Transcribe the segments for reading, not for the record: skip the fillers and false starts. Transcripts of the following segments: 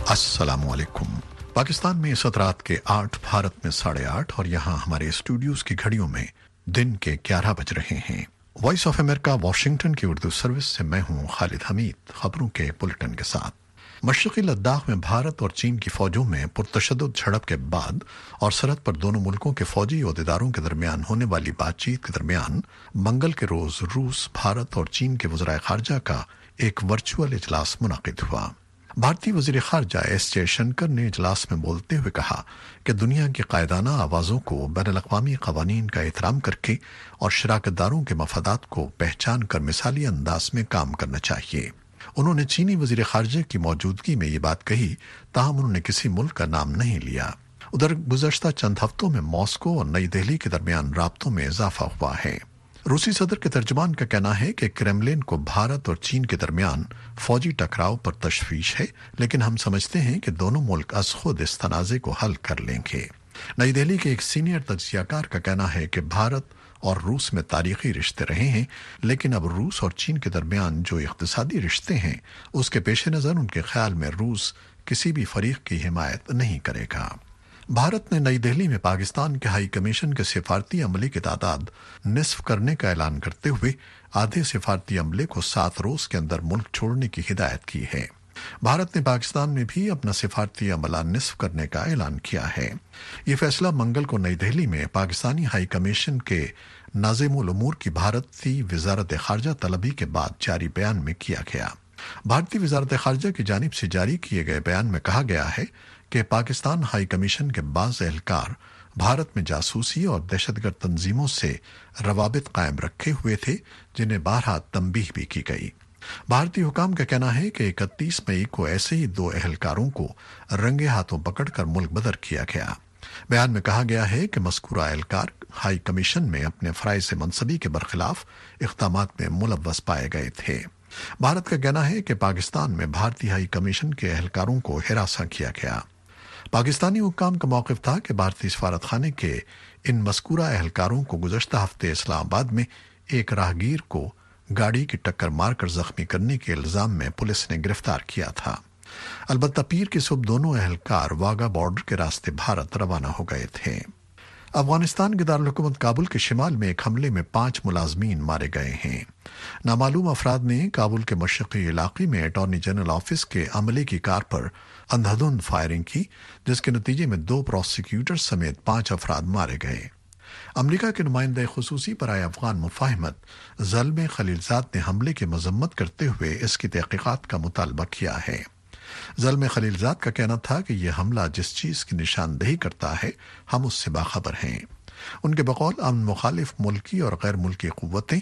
अस्सलाम वालेकुम। पाकिस्तान में इस रात के 8, भारत में 8:30 और यहाँ हमारे स्टूडियोज की घड़ियों में दिन के 11 बज रहे हैं। वॉइस ऑफ अमेरिका वाशिंगटन की उर्दू सर्विस से मैं हूँ खालिद हमीद, खबरों के बुलेटिन के साथ। मशरक़ी लद्दाख में भारत और चीन की फौजों में पुरतशद्दुद झड़प के बाद और सरहद पर दोनों मुल्कों के फौजी ओहदेदारों के दरमियान होने वाली बातचीत के दरमियान मंगल के रोज रूस, भारत और चीन के वज़राए खारजा का एक वर्चुअल इजलास मुनक़िद हुआ। भारतीय वज़ीर खारजा एस जयशंकर ने इजलास में बोलते हुए कहा कि दुनिया की कायदाना आवाज़ों को बैनुल-अक़वामी क़वानीन का एहतराम करके और शराकतदारों के मफादात को पहचान कर मिसाली अंदाज में काम करना चाहिए। उन्होंने चीनी वज़ीर खारजा की मौजूदगी में ये बात कही, ताहम उन्होंने किसी मुल्क का नाम नहीं लिया। उधर गुज़श्ता चंद हफ्तों में मॉस्को और नई दिल्ली के दरमियान राब्तों में इजाफा हुआ है। रूसी सदर के तर्जुमान का कहना है कि क्रेमलिन को भारत और चीन के दरमियान फौजी टकराव पर तशवीश है, लेकिन हम समझते हैं कि दोनों मुल्क अज खुद इस तनाज़े को हल कर लेंगे। नई दिल्ली के एक सीनियर तज्ज़ियाकार का कहना है कि भारत और रूस में तारीखी रिश्ते रहे हैं, लेकिन अब रूस और चीन के दरमियान जो इक़्तिसादी रिश्ते हैं उसके पेश नज़र उनके ख्याल में रूस किसी भी फरीक की हिमायत नहीं करेगा। भारत ने नई दिल्ली में पाकिस्तान के हाई कमीशन के सिफारती अमले की तादाद निस्फ करने का ऐलान करते हुए आधे सिफारती अमले को 7 रोज के अंदर मुल्क छोड़ने की हिदायत की है। भारत ने पाकिस्तान में भी अपना सिफारती अमला निस्फ करने का ऐलान किया है। ये फैसला मंगल को नई दिल्ली में पाकिस्तानी हाई कमीशन के नाज़िमुल उमूर की भारतीय वज़ारत खारजा तलबी के बाद जारी बयान में किया गया। भारतीय वज़ारत खारजा की जानिब से जारी किए गए बयान में कहा गया है कि पाकिस्तान हाई कमीशन के बाज़ एहलकार भारत में जासूसी और दहशतगर्द तंजीमों से रवाबित कायम रखे हुए थे, जिन्हें बारहा तंबीह भी की गई। भारतीय हुकाम का कहना है कि 31 मई को ऐसे ही 2 एहलकारों को रंगे हाथों पकड़कर मुल्क बदर किया गया। बयान में कहा गया है कि मज़कूरा एहलकार हाई कमीशन में अपने फ़राइज़ मनसबी के बरखिलाफ इक़दामात में मुलव्वस पाए गए थे। भारत का कहना है कि पाकिस्तान में भारतीय हाई कमीशन के एहलकारों को हिरासा किया गया। पाकिस्तानी हुक्काम का मौक़िफ़ था कि भारतीय सफारत खाने के इन मज़कूरा एहलकारों को गुज़श्ता हफ्ते इस्लामाबाद में एक राहगीर को गाड़ी की टक्कर मारकर जख्मी करने के इल्ज़ाम में पुलिस ने गिरफ्तार किया था। अलबत्ता पीर की सुबह दोनों एहलकार वाघा बॉर्डर के रास्ते भारत रवाना हो गए थे। अफगानिस्तान के दारुल हुकूमत काबुल के शिमाल में एक हमले में 5 मुलाजमीन मारे गए हैं। नामालूम अफराद ने काबुल के मशरक़ी इलाके में अटॉर्नी जनरल ऑफिस के अमले की कार पर अंधाधुंध फायरिंग की, जिसके नतीजे में 2 प्रोसिक्यूटर समेत 5 अफराद मारे गए। अमरीका के नुमाइंदे खुसूसी बराए अफगान मुफाहिमत ज़ल्मे खलीलजाद ने हमले की मजम्मत करते हुए इसकी तहक़ीक़ात का मुतालबा किया है। ज़ल्मे खलीलजाद का कहना था कि यह हमला जिस चीज़ की निशानदेही करता है हम उससे बाखबर हैं। उनके बकौल अमन मुखालिफ मुल्की और गैर मुल्की क़ुव्वतें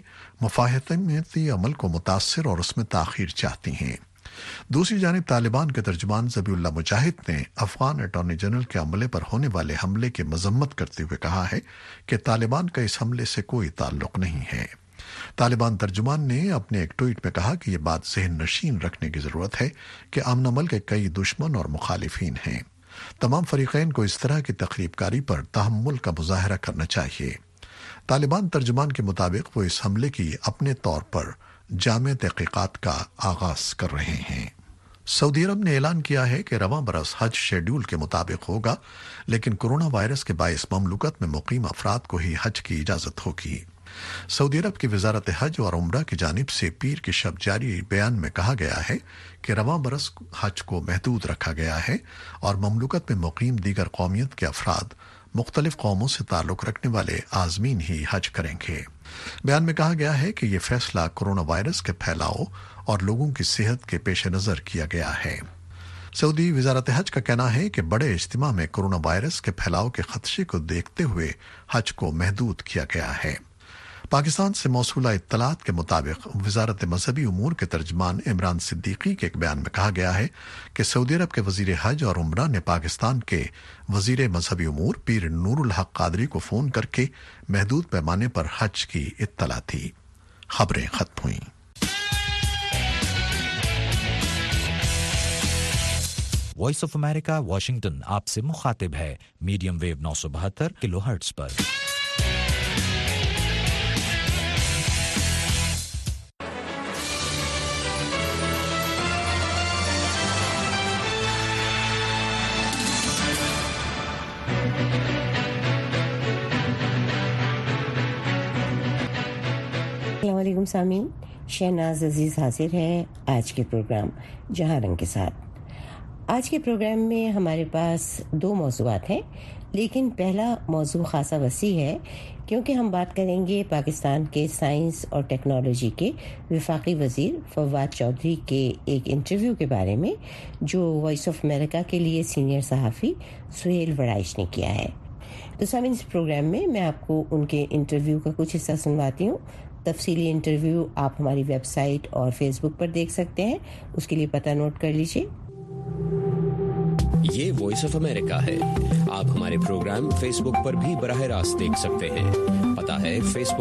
मुफाहमती अमल को मुतासर और उसमें ताख़ीर चाहती हैं। दूसरी जानिब तालिबान के तर्जुमान ज़बीउल्लाह मुजाहिद ने अफगान अटॉर्नी जनरल के अमले पर होने वाले हमले की मजम्मत करते हुए कहा है कि तालिबान का इस हमले से कोई ताल्लुक नहीं है। तालिबान तर्जुमान ने अपने एक ट्वीट में कहा कि यह बात ज़हन नशीन रखने की ज़रूरत है कि अमन अमल के कई दुश्मन और मुखालिफिन हैं। तमाम फरीक़ैन को इस तरह की तक़रीबकारी पर तहम्मुल का मुज़ाहरा करना चाहिए। तालिबान तर्जुमान के मुताबिक वो इस हमले की अपने तौर पर जामे तहक़ीक़ात का आगाज़ कर रहे हैं। सऊदी अरब ने ऐलान किया है कि रवां बरस हज शेड्यूल के मुताबिक होगा, लेकिन कोरोना वायरस के बाइस ममलुकत में मुक़ीम अफराद को ही हज की इजाज़त होगी। सऊदी अरब की वज़ारत हज और उम्रा की जानिब से पीर की शब जारी बयान में कहा गया है कि रवां बरस हज को महदूद रखा गया है और ममलुकत में मुक़ीम दीगर कौमियत के अफराद मुख्तलिफ कौमों से ताल्लुक़ रखने वाले आज़मीन ही हज करेंगे। बयान में कहा गया है कि यह फैसला कोरोना वायरस के फैलाव और लोगों की सेहत के पेश नज़र किया गया है। सऊदी वज़ारत हज का कहना है कि बड़े इज्तिमा में कोरोना वायरस के फैलाव के खदशे को देखते हुए हज को महदूद किया गया है। पाकिस्तान से मौसूला इत्तलात के मुताबिक वज़ारत मजहबी उमूर के तर्जमान इमरान सिद्दीकी के एक बयान में कहा गया है कि सऊदी अरब के वज़ीर हज और उम्रा ने पाकिस्तान के वज़ीर मजहबी उमूर पीर नूरुल हक कादरी को फ़ोन करके महदूद पैमाने पर हज की इत्तला थी। खबरें खत्म हुई। वॉइस ऑफ अमेरिका वाशिंगटन आपसे मुखातिब है मीडियम वेव 972 किलोहर्ट्ज़ पर। अस्सलामुअलैकुम सामीन, शहनाज अजीज़ हाजिर है आज के प्रोग्राम जहाँ रंग के साथ। आज के प्रोग्राम में हमारे पास दो मौज़ूआत हैं, लेकिन पहला मौज़ू ख़ासा वसी है क्योंकि हम बात करेंगे पाकिस्तान के साइंस और टेक्नोलॉजी के वफाकी वज़ीर फवाद चौधरी के एक इंटरव्यू के बारे में जो वॉइस ऑफ अमेरिका के लिए सीनियर सहाफ़ी सुहेल वड़ाइश ने किया है। तो सामीन, इस प्रोग्राम में मैं आपको उनके इंटरव्यू का कुछ हिस्सा सुनवाती हूँ। तफसीली इंटरव्यू आप हमारी वेबसाइट और फेसबुक पर देख सकते हैं, उसके लिए पता नोट कर लीजिए। ये वॉइस ऑफ अमेरिका है। आप हमारे प्रोग्राम फेसबुक पर भी बराह रास्त देख सकते हैं। पता है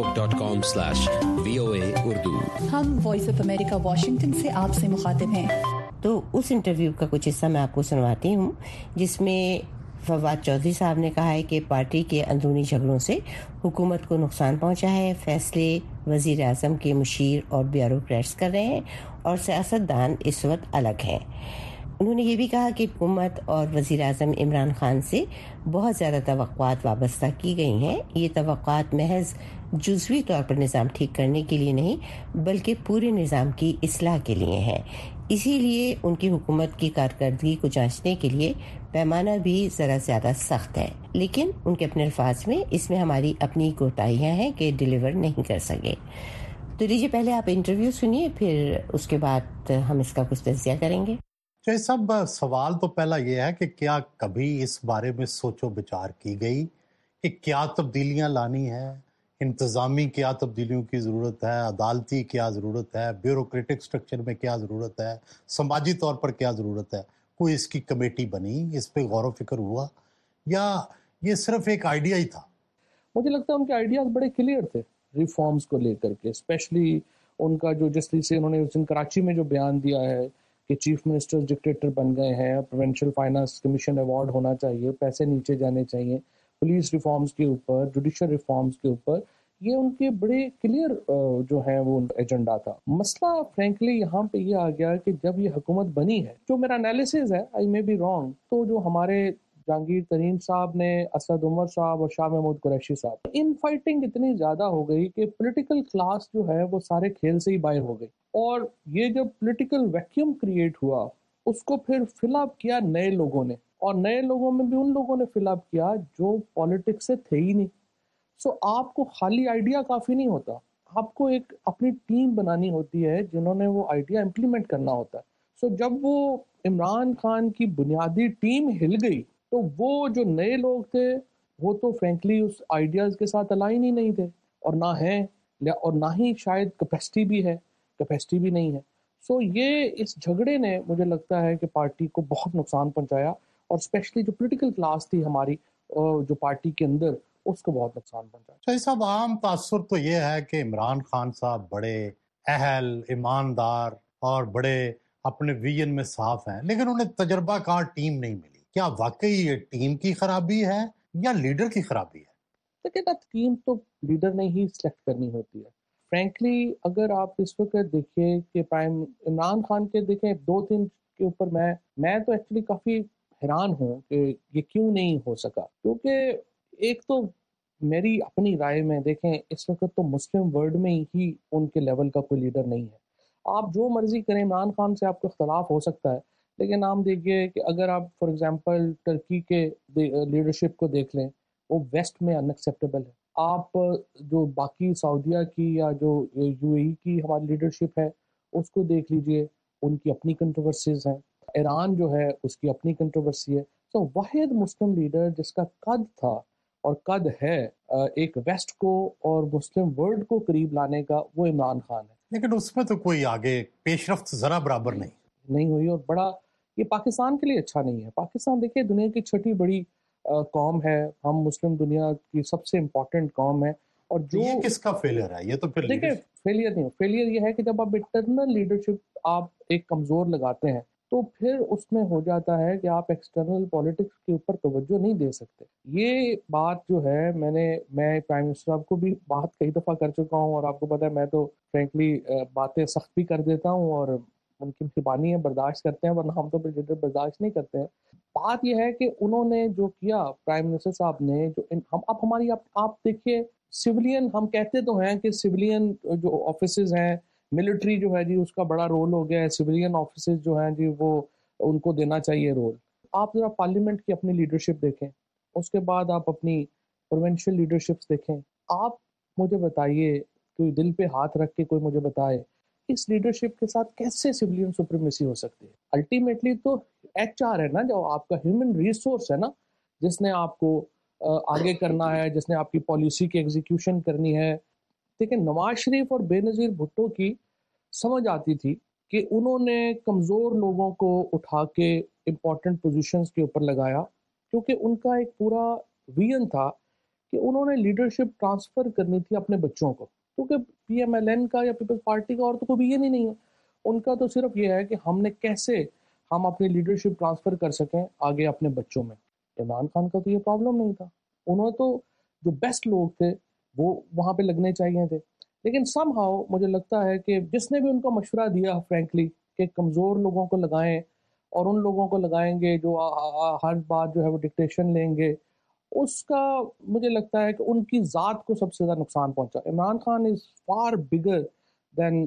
facebook.com/VOA उर्दू। हम वॉइस ऑफ अमेरिका वाशिंगटन से आपसे मुखातिब हैं। तो उस इंटरव्यू का कुछ हिस्सा मैं आपको सुनवाती हूँ जिसमें फवाद चौधरी साहब ने कहा है कि पार्टी के अंदरूनी झगड़ों से हुकूमत को नुकसान पहुंचा है, फैसले वज़ीर आज़म के मुशीर और ब्यूरोक्रेट्स कर रहे हैं और सियासतदान इस वक्त अलग हैं। उन्होंने ये भी कहा कि हुकूमत और वज़ीर आज़म इमरान खान से बहुत ज़्यादा तवक्कुआत वाबस्ता की गई हैं। ये तवक्कुआत महज जुज़वी तौर पर निज़ाम ठीक करने के लिए नहीं बल्कि पूरे निज़ाम की इस्लाह के लिए हैं। इसीलिए उनकी हुकूमत की कारकर्दगी को जांचने के लिए पैमाना भी ज़रा ज़्यादा सख्त है, लेकिन उनके अपने अल्फाज में इसमें हमारी अपनी कोताहियाँ हैं कि डिलीवर नहीं कर सके। तो लीजिए पहले आप इंटरव्यू सुनिए, फिर उसके बाद हम इसका कुछ तज़किया करेंगे। तो सब सवाल तो पहला ये है कि क्या कभी इस बारे में सोचो विचार की गई कि क्या तब्दीलियां लानी है, इंतज़ामी क्या तब्दीलियों की ज़रूरत है, अदालती क्या ज़रूरत है, ब्यूरोक्रेटिक स्ट्रक्चर में क्या ज़रूरत है, समाजी तौर पर क्या ज़रूरत है? कोई इसकी कमेटी बनी, इस पे गौर व फिक्र हुआ या ये सिर्फ एक आइडिया ही था? मुझे लगता है उनके आइडियाज़ बड़े क्लियर थे रिफॉर्म्स को लेकर के, स्पेशली उनका जो जिस तरह से उन्होंने उस दिन कराची में जो बयान दिया है कि चीफ मिनिस्टर डिक्टेटर बन गए हैं, प्रोविंशियल फाइनेंस कमीशन अवार्ड होना चाहिए, पैसे नीचे जाने चाहिए, पुलिस रिफॉर्म्स के ऊपर, जुडिशल रिफॉर्म्स के ऊपर, ये उनके बड़े क्लियर जो है वो एजेंडा था। मसला फ्रैंकली यहाँ पे ये आ गया कि जब ये हुकूमत बनी है, जो मेरा एनालिसिस है, आई मे बी रॉन्ग, तो जो हमारे जहांगीर तरीन साहब ने, असद उमर साहब और शाह महमूद कुरैशी साहब, इन फाइटिंग इतनी ज्यादा हो गई कि पॉलिटिकल क्लास जो है वो सारे खेल से ही बाहर हो गई और ये जब पॉलिटिकल वैक्यूम क्रिएट हुआ उसको फिर फिलअप किया नए लोगों ने, और नए लोगों में भी उन लोगों ने फिलअप किया जो पॉलिटिक्स से थे ही नहीं। सो आपको खाली आइडिया काफी नहीं होता, आपको एक अपनी टीम बनानी होती है जिन्होंने वो आइडिया इम्प्लीमेंट करना होता है। सो जब वो इमरान खान की बुनियादी टीम हिल गई तो वो जो नए लोग थे वो तो फ्रैंकली उस आइडियाज़ के साथ अलाइन ही नहीं थे और ना हैं, और ना ही शायद कैपेसिटी भी नहीं है। सो ये इस झगड़े ने मुझे लगता है कि पार्टी को बहुत नुकसान पहुंचाया और स्पेशली जो पॉलिटिकल क्लास थी हमारी जो पार्टी के अंदर, उसको बहुत नुकसान पहुंचाया। तो सब आम तासुर तो ये है कि इमरान खान साहब बड़े अहल, ईमानदार और बड़े अपने विजन में साफ हैं, लेकिन उन्हें तजर्बाकार टीम नहीं मिली। क्या वाकई ये टीम की खराबी है या लीडर की खराबी है? देखिए, टीम तो लीडर ने ही सिलेक्ट करनी होती है। फ्रैंकली अगर आप इस वक्त देखिए कि प्राइम इमरान खान के देखें 2-3 के ऊपर मैं तो एक्चुअली काफ़ी हैरान हूँ कि ये क्यों नहीं हो सका, क्योंकि एक तो मेरी अपनी राय में देखें इस वक्त तो मुस्लिम वर्ल्ड में ही उनके लेवल का कोई लीडर नहीं है। आप जो मर्जी करें, इमरान खान से आपको इख्तलाफ हो सकता है, लेकिन आप देखिए कि अगर आप फॉर एग्जांपल टर्की के लीडरशिप को देख लें, वो वेस्ट में अनएक्सेप्टेबल है। आप जो बाकी सऊदीया की या जो यूएई की हमारी लीडरशिप है उसको देख लीजिए, उनकी अपनी कंट्रोवर्सीज हैं। ईरान जो है उसकी अपनी कंट्रोवर्सी है। तो वाहिद मुस्लिम लीडर जिसका कद था और कद है एक वेस्ट को और मुस्लिम वर्ल्ड को करीब लाने का, वो इमरान खान है। लेकिन उसमें तो कोई आगे पेशरफ्त जरा बराबर नहीं हुई और बड़ा ये पाकिस्तान के लिए अच्छा नहीं है। पाकिस्तान देखिए दुनिया की छठी बड़ी कौम है, हम मुस्लिम दुनिया की सबसे इम्पोर्टेंट कौम है। और जो ये किसका फेलियर है? ये तो फिर देखिए फेलियर नहीं, फेलियर ये है कि जब आप इंटरनल लीडरशिप आप एक कमजोर लगाते हैं तो फिर उसमें हो जाता है कि आप एक्सटर्नल पॉलिटिक्स के ऊपर तवज्जो नहीं दे सकते। ये बात जो है मैं प्राइम मिनिस्टर साहब को भी बात कई दफ़ा कर चुका हूँ और आपको पता है मैं तो फ्रैंकली बातें सख्त भी कर देता हूँ और उनकी मेहरबानी है, बर्दाश्त करते हैं, वरना हम तो फिर लीडर बर्दाश्त नहीं करते हैं। बात यह है कि उन्होंने जो किया प्राइम मिनिस्टर साहब ने, जो हम अब हमारी आप देखिए सिविलियन हम कहते तो हैं कि सिविलियन जो ऑफिसेज हैं, मिलिट्री जो है जी उसका बड़ा रोल हो गया है, सिविलियन ऑफिसेज जो हैं जी वो उनको देना चाहिए रोल। आप जरा पार्लियामेंट की अपनी लीडरशिप देखें, उसके बाद आप अपनी प्रोविंशियल लीडरशिप्स देखें। आप मुझे बताइए, कोई दिल पे हाथ रख के कोई मुझे बताए इस लीडरशिप के साथ कैसे सिविलियन सुप्रीमेसी हो सकती है। अल्टीमेटली तो HR है ना, जो आपका ह्यूमन रिसोर्स है ना, जिसने आपको आगे करना है, जिसने आपकी पॉलिसी की एग्जीक्यूशन करनी है। लेकिन नवाज शरीफ और बेनज़ीर भुट्टो की समझ आती थी कि उन्होंने कमज़ोर लोगों को उठा के इम्पोर्टेंट पोजीशंस के ऊपर लगाया, क्योंकि उनका एक पूरा विजन था कि उन्होंने लीडरशिप ट्रांसफ़र करनी थी अपने बच्चों को, क्योंकि PMLN का या पीपल्स पार्टी का और तो कोई विजन ही नहीं है। उनका तो सिर्फ ये है कि हमने कैसे हम अपनी लीडरशिप ट्रांसफ़र कर सकें आगे अपने बच्चों में। इमरान खान का तो ये प्रॉब्लम नहीं था, उन्होंने तो जो बेस्ट लोग थे वो वहाँ पे लगने चाहिए थे। लेकिन समहाउ मुझे लगता है कि जिसने भी उनको मशवरा दिया फ्रैंकली कि कमज़ोर लोगों को लगाएं और उन लोगों को लगाएंगे जो हर बात जो है वो डिक्टेशन लेंगे, उसका मुझे लगता है कि उनकी ज़ात को सबसे ज़्यादा नुकसान पहुंचा। Imran Khan is far bigger than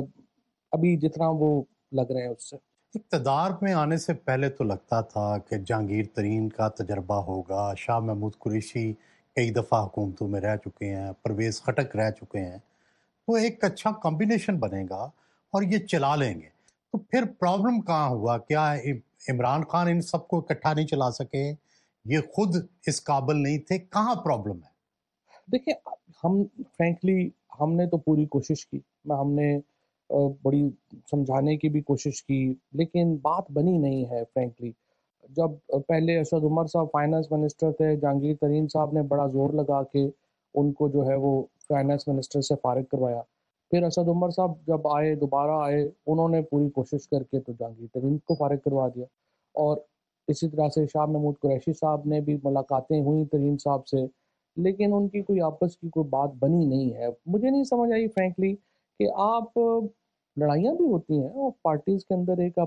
अभी जितना वो लग रहे हैं उससे। इक़्तिदार में आने से पहले तो लगता था कि जहांगीर तरीन का तजर्बा होगा, शाह महमूद कुरैशी कई दफ़ा हुकूमतों में रह चुके हैं, परवेज़ खटक रह चुके हैं, तो एक अच्छा कॉम्बिनेशन बनेगा और ये चला लेंगे। तो फिर प्रॉब्लम कहाँ हुआ? क्या इमरान खान इन सबको इकट्ठा नहीं चला सके? ये खुद इस काबिल नहीं थे? कहाँ प्रॉब्लम है? देखिए, हम फ्रैंकली हमने तो पूरी कोशिश की, हमने बड़ी समझाने की भी कोशिश की, लेकिन बात बनी नहीं है फ्रैंकली। जब पहले असद उमर साहब फाइनेंस मिनिस्टर थे, जहांगीर तरीन साहब ने बड़ा ज़ोर लगा के उनको जो है वो फाइनेंस मिनिस्टर से फारिग करवाया। फिर असद उमर साहब जब आए, दोबारा आए, उन्होंने पूरी कोशिश करके तो जहांगीर तरीन को फारिग करवा दिया। और इसी तरह से शाह महमूद कुरैशी साहब ने भी मुलाकातें हुई तरीन साहब से, लेकिन उनकी कोई आपस की कोई बात बनी नहीं है। मुझे नहीं समझ आई फ्रैंकली कि आप लड़ाइयाँ भी होती हैं और पार्टीज़ के अंदर एक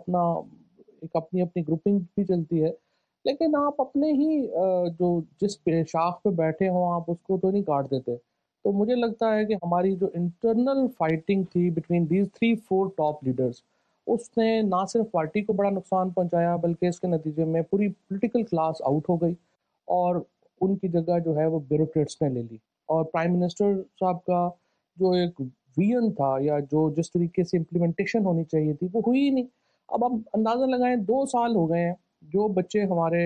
अपनी अपनी ग्रुपिंग भी चलती है, लेकिन आप अपने ही जो जिस शाख पे बैठे हों आप उसको तो नहीं काट देते। तो मुझे लगता है कि हमारी जो इंटरनल फाइटिंग थी बिटवीन दीज 3-4 टॉप लीडर्स, उसने ना सिर्फ पार्टी को बड़ा नुकसान पहुंचाया, बल्कि इसके नतीजे में पूरी पॉलिटिकल क्लास आउट हो गई और उनकी जगह जो है वो ब्यूरोक्रेट्स ने ले ली। और प्राइम मिनिस्टर साहब का जो एक विजन था या जो जिस तरीके से इम्प्लीमेंटेशन होनी चाहिए थी वो हुई ही नहीं। अब आप अंदाज़ा लगाएं, 2 साल हो गए हैं जो बच्चे हमारे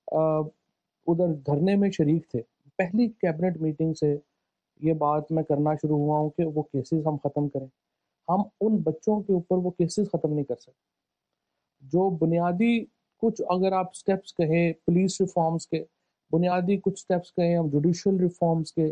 उधर धरने में शरीक थे, पहली कैबिनेट मीटिंग से ये बात मैं करना शुरू हुआ हूँ कि वो केसेस हम ख़त्म करें। हम उन बच्चों के ऊपर वो केसेस ख़त्म नहीं कर सकते। जो बुनियादी कुछ अगर आप स्टेप्स कहें पुलिस रिफॉर्म्स के, बुनियादी कुछ स्टेप्स कहें हम जुडिशियल रिफॉर्म्स के,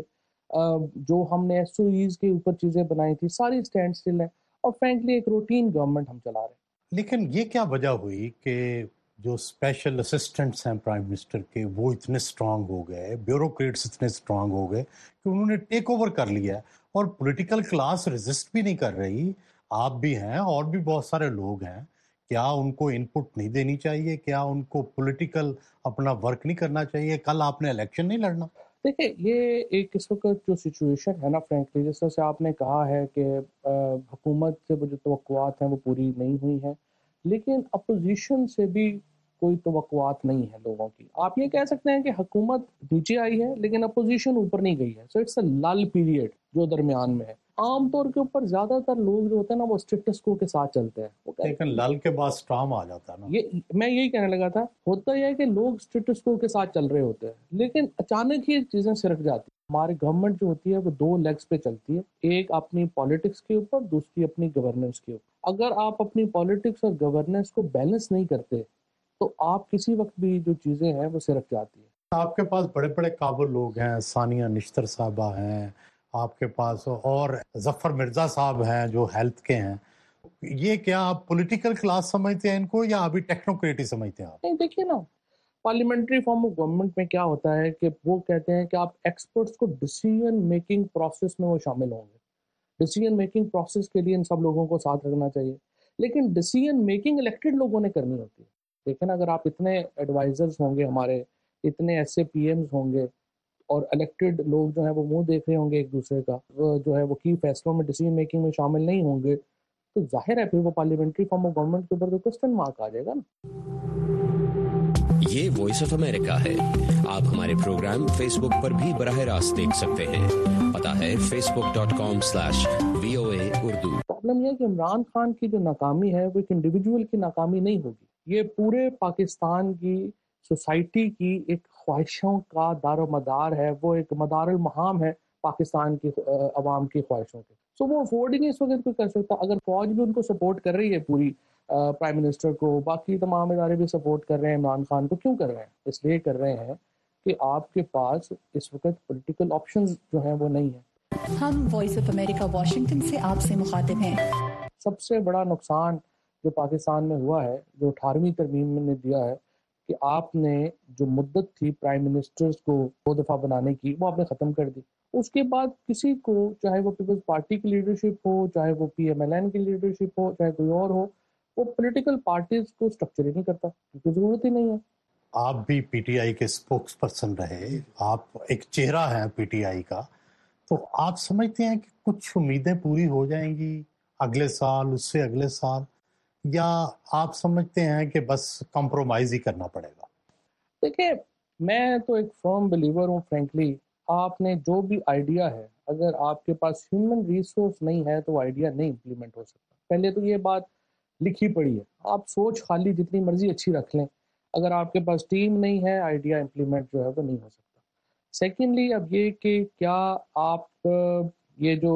जो हमने SOEs के ऊपर चीज़ें बनाई थी, सारी स्टैंड स्टिल है और फ्रैंकली एक रूटीन गवर्नमेंट हम चला रहे हैं। लेकिन ये क्या वजह हुई कि जो स्पेशल असिस्टेंट्स हैं प्राइम मिनिस्टर के वो इतने स्ट्रांग हो गए, ब्यूरोक्रेट्स इतने स्ट्रांग हो गए कि उन्होंने टेक ओवर कर लिया और पॉलिटिकल क्लास रेजिस्ट भी नहीं कर रही। आप भी हैं और भी बहुत सारे लोग हैं, क्या उनको इनपुट नहीं देनी चाहिए? क्या उनको पॉलिटिकल अपना वर्क नहीं करना चाहिए? कल आपने इलेक्शन नहीं लड़ना? देखिए, ये एक इस वक्त जो सिचुएशन है ना फ्रैंकली, जिस तरह से आपने कहा है कि हुकूमत से वो जो तवक्कुआत हैं वो पूरी नहीं हुई हैं, लेकिन अपोजिशन से भी कोई तवक्कुआत नहीं है लोगों की। आप ये कह सकते हैं कि हुकूमत नीचे आई है लेकिन अपोजिशन ऊपर नहीं गई है। सो इट्स अ लल पीरियड जो दरमियान में है। आमतौर के ऊपर ज्यादातर लोग जो होते हैं ना वो स्टेटस को के साथ चलते हैं। लेकिन लल के बाद स्टॉर्म आ जाता है ना। ये मैं यही कहने लगा था, होता यह है कि लोग स्टेटस को के साथ चल रहे होते हैं लेकिन अचानक ही चीजें सिरक जाती हैं। हमारी गवर्नमेंट जो होती है वो 2 लेग्स पे चलती है, एक अपनी पॉलिटिक्स के ऊपर, दूसरी अपनी गवर्नेंस के ऊपर। अगर आप अपनी पॉलिटिक्स और गवर्नेंस को बैलेंस नहीं करते तो आप किसी वक्त भी जो चीजें हैं वो सिरक जाती है। आपके पास बड़े बड़े काबिल लोग हैं, सानिया निश्तर साहबा हैं आपके पास, और जफर मिर्जा साहब हैं जो हेल्थ के हैं। ये क्या आप पॉलिटिकल क्लास समझते हैं इनको या अभी टेक्नोक्रेट ही समझते हैं आप? नहीं, देखिए ना, पार्लियामेंट्री फॉर्म ऑफ गवर्नमेंट में क्या होता है कि वो कहते हैं कि आप एक्सपर्ट्स को डिसीजन मेकिंग प्रोसेस में वो शामिल होंगे। डिसीजन मेकिंग प्रोसेस के लिए इन सब लोगों को साथ रखना चाहिए, लेकिन डिसीजन मेकिंग इलेक्टेड लोगों ने करनी होती है। लेकिन अगर आप इतने एडवाइजर्स होंगे, हमारे इतने SAPMs होंगे, اور الیکٹڈ لوگ جو ہیں وہ منہ دیکھ رہے ہوں گے ایک دوسرے کا، وہ جو ہے وہ کی فیصلوں میں ڈیسیجن میکنگ میں شامل نہیں ہوں گے، تو ظاہر ہے پھر وہ پارلیمنٹری فارم آف گورنمنٹ کے اوپر تو کوسچن مارک آ جائے گا نا۔ یہ وائس آف امریکہ ہے۔ آپ ہمارے پروگرام فیس بک پر بھی براہ راست دیکھ سکتے ہیں۔ پتہ ہے facebook.com/VOA Urdu۔ پرابلم یہ ہے کہ عمران خان کی جو ناکامی ہے وہ ایک انڈیویجول کی ناکامی نہیں ہوگی، یہ پورے پاکستان کی سوسائٹی کی ایک خواہشوں کا دار و مدار ہے، وہ ایک مدار المہام ہے پاکستان کی عوام کی خواہشوں کے۔ سو وہ افورڈ ہی نہیں اس وقت کوئی کر سکتا۔ اگر فوج بھی ان کو سپورٹ کر رہی ہے پوری، پرائم منسٹر کو، باقی تمام ادارے بھی سپورٹ کر رہے ہیں عمران خان کو، کیوں کر رہے ہیں؟ اس لیے کر رہے ہیں کہ آپ کے پاس اس وقت پولیٹیکل آپشنز جو ہیں وہ نہیں ہیں۔ ہم وائس آف امریکہ واشنگٹن سے آپ سے مخاطب ہیں۔ سب سے بڑا نقصان جو پاکستان میں ہوا ہے، جو 18ویں ترمیم نے دیا ہے، کہ آپ نے جو مدت تھی پرائم منسٹرز کو 2 دفعہ بنانے کی، وہ آپ نے ختم کر دی۔ اس کے بعد کسی کو، چاہے وہ پیپلز پارٹی کی لیڈرشپ ہو، چاہے وہ PMLN کی لیڈرشپ ہو، چاہے کوئی اور ہو، وہ پولیٹیکل پارٹیز کو اسٹرکچر ہی نہیں کرتا، کیونکہ ضرورت ہی نہیں ہے۔ آپ بھی PTI کے اسپوکس پرسن رہے، آپ ایک چہرہ ہیں PTI کا، تو آپ سمجھتے ہیں کہ کچھ امیدیں پوری ہو جائیں گی اگلے سال، اس سے اگلے سال، یا آپ سمجھتے ہیں کہ بس کمپرومائز ہی کرنا پڑے گا؟ دیکھیں، میں تو ایک فرم بلیور ہوں فرینکلی، آپ نے جو بھی آئیڈیا ہے، اگر آپ کے پاس ہیومن ریسورس نہیں ہے تو وہ آئیڈیا نہیں امپلیمنٹ ہو سکتا۔ پہلے تو یہ بات لکھی پڑی ہے، آپ سوچ خالی جتنی مرضی اچھی رکھ لیں، اگر آپ کے پاس ٹیم نہیں ہے، آئیڈیا امپلیمنٹ جو ہے وہ نہیں ہو سکتا۔ سیکنڈلی، اب یہ کہ کیا آپ یہ جو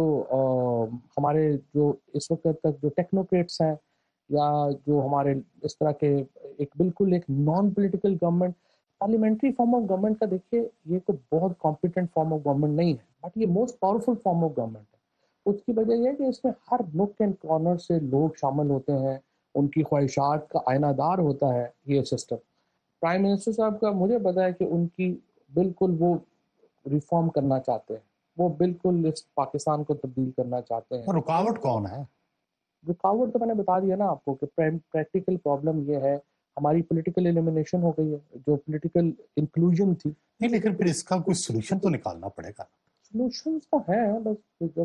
ہمارے جو اس وقت تک جو ٹیکنوکریٹس ہیں، یا جو ہمارے اس طرح کے ایک بالکل ایک non political government, parliamentary form of government کا دیکھیے، یہ کوئی بہت کمپیٹنٹ فارم آف گورنمنٹ نہیں ہے، بٹ یہ most powerful form of government ہے۔ اس کی وجہ یہ ہے کہ اس میں ہر نک اینڈ کارنر سے لوگ شامل ہوتے ہیں، ان کی خواہشات کا آئینہ دار ہوتا ہے یہ سسٹم۔ پرائم منسٹر صاحب کا مجھے پتا ہے کہ ان کی بالکل وہ ریفارم کرنا چاہتے ہیں، وہ بالکل اس پاکستان کو تبدیل کرنا چاہتے ہیں۔ رکاوٹ کون ہے؟ رکاوٹ تو میں نے بتا دیا نا آپ کو کہ پریکٹیکل پرابلم یہ ہے، ہماری پولیٹیکل ایلیمینیشن ہو گئی ہے، جو پولیٹیکل انکلوژن تھی۔ نہیں، لیکن پھر اس کا کوئی سولوشن تو نکالنا پڑے گا۔ سولوشنز تو ہیں، بس جب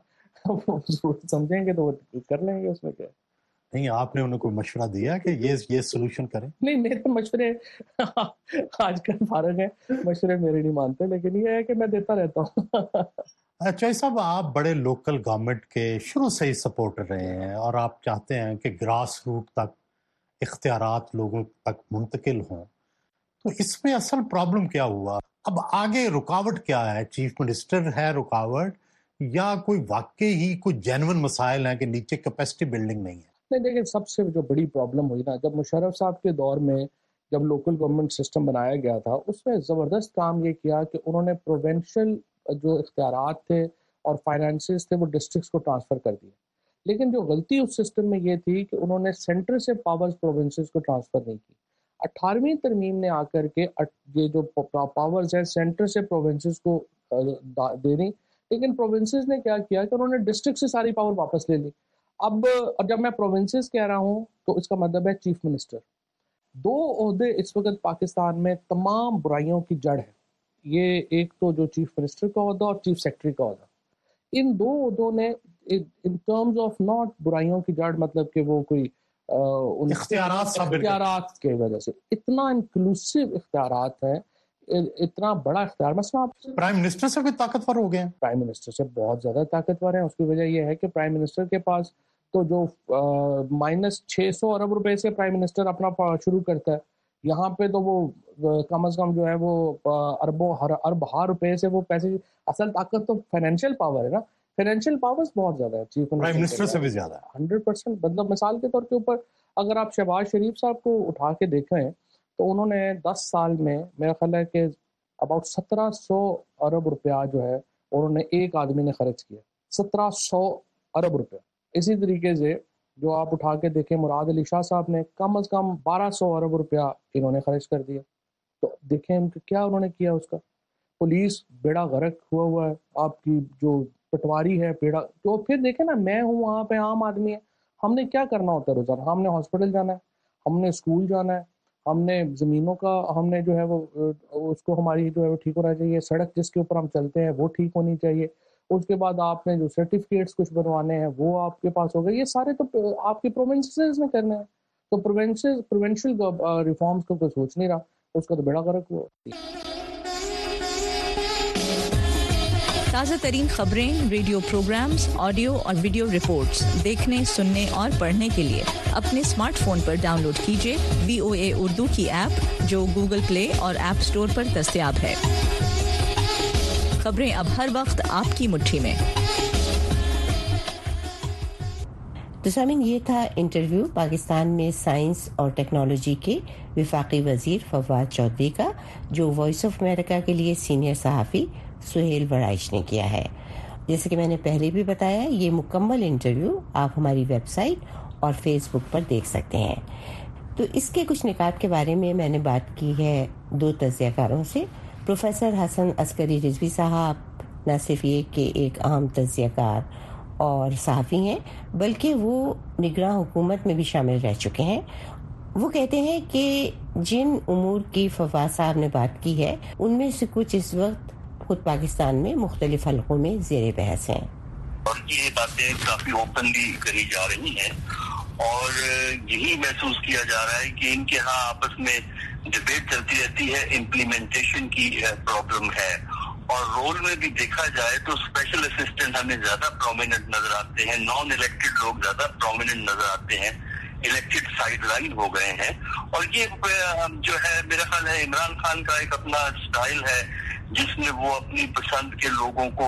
سمجھیں گے تو کر لیں گے، اس میں کیا ہے۔ نہیں، آپ نے انہیں کوئی مشورہ دیا کہ یہ سولوشن کریں؟ نہیں، میرے مشورے آج کل فارغ ہیں، مشورے میرے نہیں مانتے، لیکن یہ ہے کہ میں دیتا رہتا ہوں۔ چوہے صاحب، آپ بڑے لوکل گورنمنٹ کے شروع سے ہی سپورٹر رہے ہیں، اور آپ چاہتے ہیں کہ گراس روٹ تک اختیارات لوگوں تک منتقل ہوں، تو اس میں اصل پرابلم کیا ہوا؟ اب آگے رکاوٹ کیا ہے؟ چیف منسٹر ہے رکاوٹ، یا کوئی واقعی ہی کوئی جینون مسائل ہیں کہ نیچے کیپیسٹی بلڈنگ نہیں ہے؟ نہیں، دیکھیں، سب سے جو بڑی پرابلم ہوئی نا، جب مشرف صاحب کے دور میں جب لوکل گورنمنٹ سسٹم بنایا گیا تھا، اس میں زبردست کام یہ کیا کہ انہوں نے پروونشل جو اختیارات تھے اور فائنانسز تھے وہ ڈسٹرکٹس کو ٹرانسفر کر دیے۔ لیکن جو غلطی اس سسٹم میں یہ تھی کہ انہوں نے سینٹر سے پاورز پروونسز کو ٹرانسفر نہیں کی۔ 18ویں ترمیم نے آ کر کے یہ جو پاورز ہیں سینٹر سے پروونسز کو دے دی، لیکن پروونسز نے کیا کیا کہ انہوں نے ڈسٹرکٹ سے ساری پاور واپس لے لی۔ اب جب میں پروونسز کہہ رہا ہوں تو اس کا مطلب ہے چیف منسٹر۔ 2 عہدے اس وقت پاکستان میں تمام برائیوں کی جڑ ہے، یہ ایک تو جو چیف منسٹر کا عہدہ اور چیف سیکرٹری کا عہدہ، ان 2 عہدوں نے ان ٹرمز آف ناٹ برائیوں کی جڑ، مطلب کہ وہ کوئی اختیارات کی وجہ سے اتنا انکلوسیو اختیارات ہیں، اتنا بڑا اختیار۔ مثلا آپ پرائم منسٹر سے کوئی طاقتور ہو گئے ہیں؟ پرائم منسٹر سے بہت زیادہ طاقتور ہیں۔ اس کی وجہ یہ ہے کہ پرائم منسٹر کے پاس تو جو -600 ارب روپے سے پرائم منسٹر اپنا شروع کرتا ہے، یہاں پہ تو وہ کم از کم جو ہے وہ اربوں روپے سے وہ پیسے، اصل طاقت تو فائنینشیل پاور ہے نا، فائنینشیل پاورز بہت زیادہ ہے چیف پرائم منسٹر سے بھی زیادہ ہے 100%۔ مطلب مثال کے طور کے اوپر اگر آپ شہباز شریف صاحب کو اٹھا کے دیکھیں تو انہوں نے 10 سال میں میرا خیال ہے کہ اباؤٹ 1700 ارب روپیہ جو ہے انہوں نے ایک آدمی نے خرچ کیا، 1700 ارب روپیہ۔ اسی طریقے سے جو آپ اٹھا کے دیکھیں مراد علی شاہ صاحب نے کم از کم 1200 ارب روپیہ انہوں نے خرچ کر دیا۔ تو دیکھیں کیا انہوں نے کیا اس کا۔ پولیس بیڑا غرق ہوا ہے، آپ کی جو پٹواری ہے بیڑا، تو پھر دیکھیں نا، میں ہوں وہاں پہ عام آدمی ہے، ہم نے کیا کرنا ہوتا ہے روزانہ؟ ہم نے ہاسپٹل جانا ہے، ہم نے اسکول جانا ہے، हमने ज़मीनों का हमने जो है वो उसको हमारी जो है वो ठीक होना चाहिए, सड़क जिसके ऊपर हम चलते हैं वो ठीक होनी चाहिए, उसके बाद आपने जो सर्टिफिकेट्स कुछ बनवाने हैं वो आपके पास हो गए, ये सारे तो आपके प्रोविंसेस में करने हैं। तो प्रोविंशियल रिफॉर्म्स का कोई सोच नहीं रहा, उसका तो बेड़ा गर्क हुआ। ताज़ा तरीन खबरें, रेडियो प्रोग्राम्स, ऑडियो और वीडियो रिपोर्ट्स देखने, सुनने और पढ़ने के लिए अपने स्मार्टफोन पर डाउनलोड कीजिए VOA उर्दू की ऐप, जो गूगल प्ले और ऐप स्टोर पर दस्तयाब है। खबरें अब हर वक्त आपकी मुट्ठी में। तो सामीन, ये था इंटरव्यू पाकिस्तान में साइंस और टेक्नोलॉजी के वफाकी वजीर फवाद चौधरी का, जो वॉइस ऑफ अमेरिका के लिए सीनियर सहाफ़ी सुहेल वराइश ने किया है। जैसे कि मैंने पहले भी बताया, ये मुकम्मल इंटरव्यू आप हमारी वेबसाइट और फेसबुक पर देख सकते हैं। तो इसके कुछ निकात के बारे में मैंने बात की है दो तज्ज़ियाकारों से। प्रोफेसर हसन अस्करी रिजवी साहब न सिर्फ ये कि एक अहम तज्ज़ियाकार और सहाफ़ी हैं, बल्कि वो निगरान हुकूमत में भी शामिल रह चुके हैं। वो कहते हैं कि जिन उमूर की फवाद साहब ने बात की है, उनमें से कुछ इस वक्त खुद पाकिस्तान में मुख्तलिफ हलकों में ज़ेरे बहस हैं और ये बातें काफ़ी ओपनली करी जा रही हैं और यही महसूस किया जा रहा है कि इनके यहाँ आपस में डिबेट चलती रहती है, इम्प्लीमेंटेशन की प्रॉब्लम है। और रोल में भी देखा जाए तो स्पेशल असिस्टेंट हमें ज्यादा प्रोमिनेंट नजर आते हैं, नॉन इलेक्टेड लोग ज्यादा प्रोमिनेंट नजर आते हैं, इलेक्टेड साइडलाइन हो गए हैं। और ये जो है मेरा ख्याल है इमरान खान का एक अपना स्टाइल है जिसमें वो अपनी पसंद के लोगों को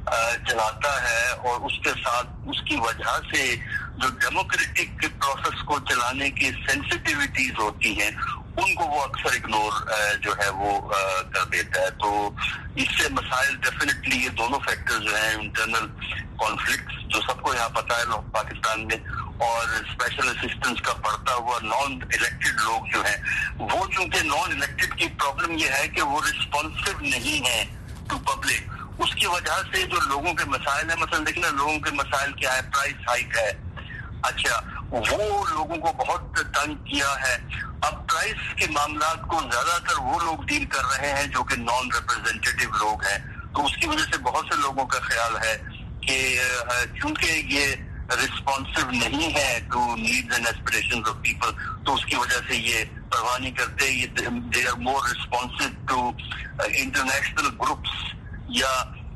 चलाता है और उसके साथ उसकी वजह से जो डेमोक्रेटिक प्रोसेस को चलाने की सेंसिटिविटीज होती हैं उनको वो अक्सर इग्नोर जो है वो कर देता है। तो इससे मसाइल डेफिनेटली ये दोनों फैक्टर्स जो हैं, इंटरनल कॉन्फ्लिक्ट्स जो सबको यहाँ पता है लोग पाकिस्तान में, और स्पेशल असिस्टेंस का बढ़ता हुआ नॉन इलेक्टेड लोग जो हैं वो, चूंकि नॉन इलेक्टेड की प्रॉब्लम ये है कि वो रिस्पॉन्सिव नहीं है टू पब्लिक, उसकी वजह से जो लोगों के मसाइल है, मतलब देखना लोगों के मसाइल क्या है, प्राइस हाइक है, अच्छा वो लोगों को बहुत तंग किया है। अब प्राइस के मामलात को ज्यादातर वो लोग डील कर रहे हैं जो कि नॉन रिप्रेजेंटेटिव लोग हैं, तो उसकी वजह से बहुत से लोगों का ख्याल है कि चूंकि ये रिस्पॉन्सिव नहीं है to needs and aspirations of people, तो उसकी वजह से ये परवाह नहीं करते, ये they are more responsive to international groups या